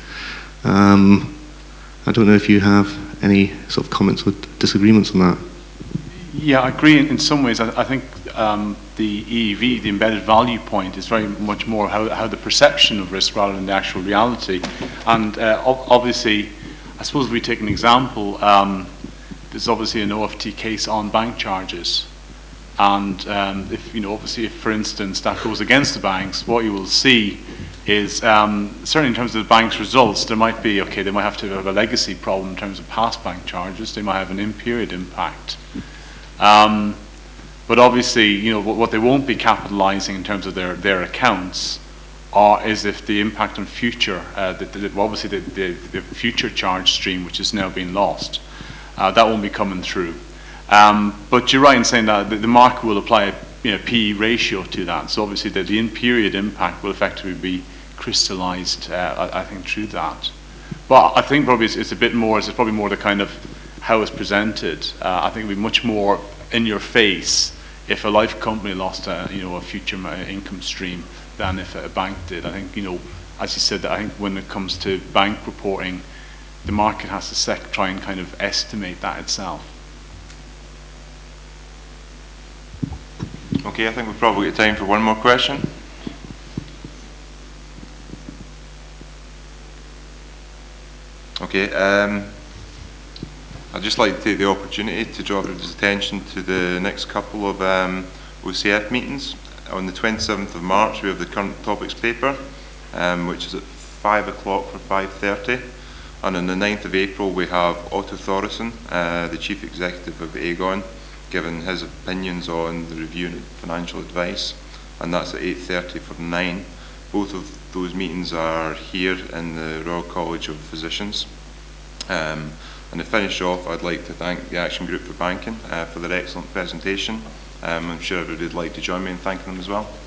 Um, I don't know if you have any sort of comments or disagreements on that. Yeah, I agree in, in some ways. I, I think um, the E E V, the embedded value point, is very much more how, how the perception of risk rather than the actual reality. And uh, obviously, I suppose if we take an example, um, there's obviously an O F T case on bank charges. And um, if, you know, obviously, if, for instance, that goes against the banks, what you will see is, um, certainly in terms of the bank's results, there might be, okay, they might have to have a legacy problem in terms of past bank charges. They might have an in-period impact. Um, but obviously, you know, what, what they won't be capitalizing in terms of their, their accounts are, is if the impact on future, uh, the, the, obviously the, the, the future charge stream, which is now being lost, uh, that won't be coming through. Um, but you're right in saying that the, the market will apply a you know, P E ratio to that. So obviously the, the in-period impact will effectively be crystallized, uh, I, I think, through that. But I think probably it's, it's a bit more, it's probably more the kind of how it's presented. Uh, I think it would be much more in your face if a life company lost a, you know, a future income stream than if a bank did. I think, you know, as you said, that I think when it comes to bank reporting, the market has to sec try and kind of estimate that itself. Okay, I think we've probably got time for one more question. Okay, um, I'd just like to take the opportunity to draw everybody's attention to the next couple of um, O C F meetings. On the twenty-seventh of March, we have the current topics paper, um, which is at five o'clock for five thirty. And on the ninth of April, we have Otto Thoresen, uh, the Chief Executive of Aegon, giving his opinions on the review and financial advice, and that's at eight thirty for nine. Both of those meetings are here in the Royal College of Physicians. Um, and to finish off, I'd like to thank the Action Group for Banking uh, for their excellent presentation. Um, I'm sure everybody would like to join me in thanking them as well.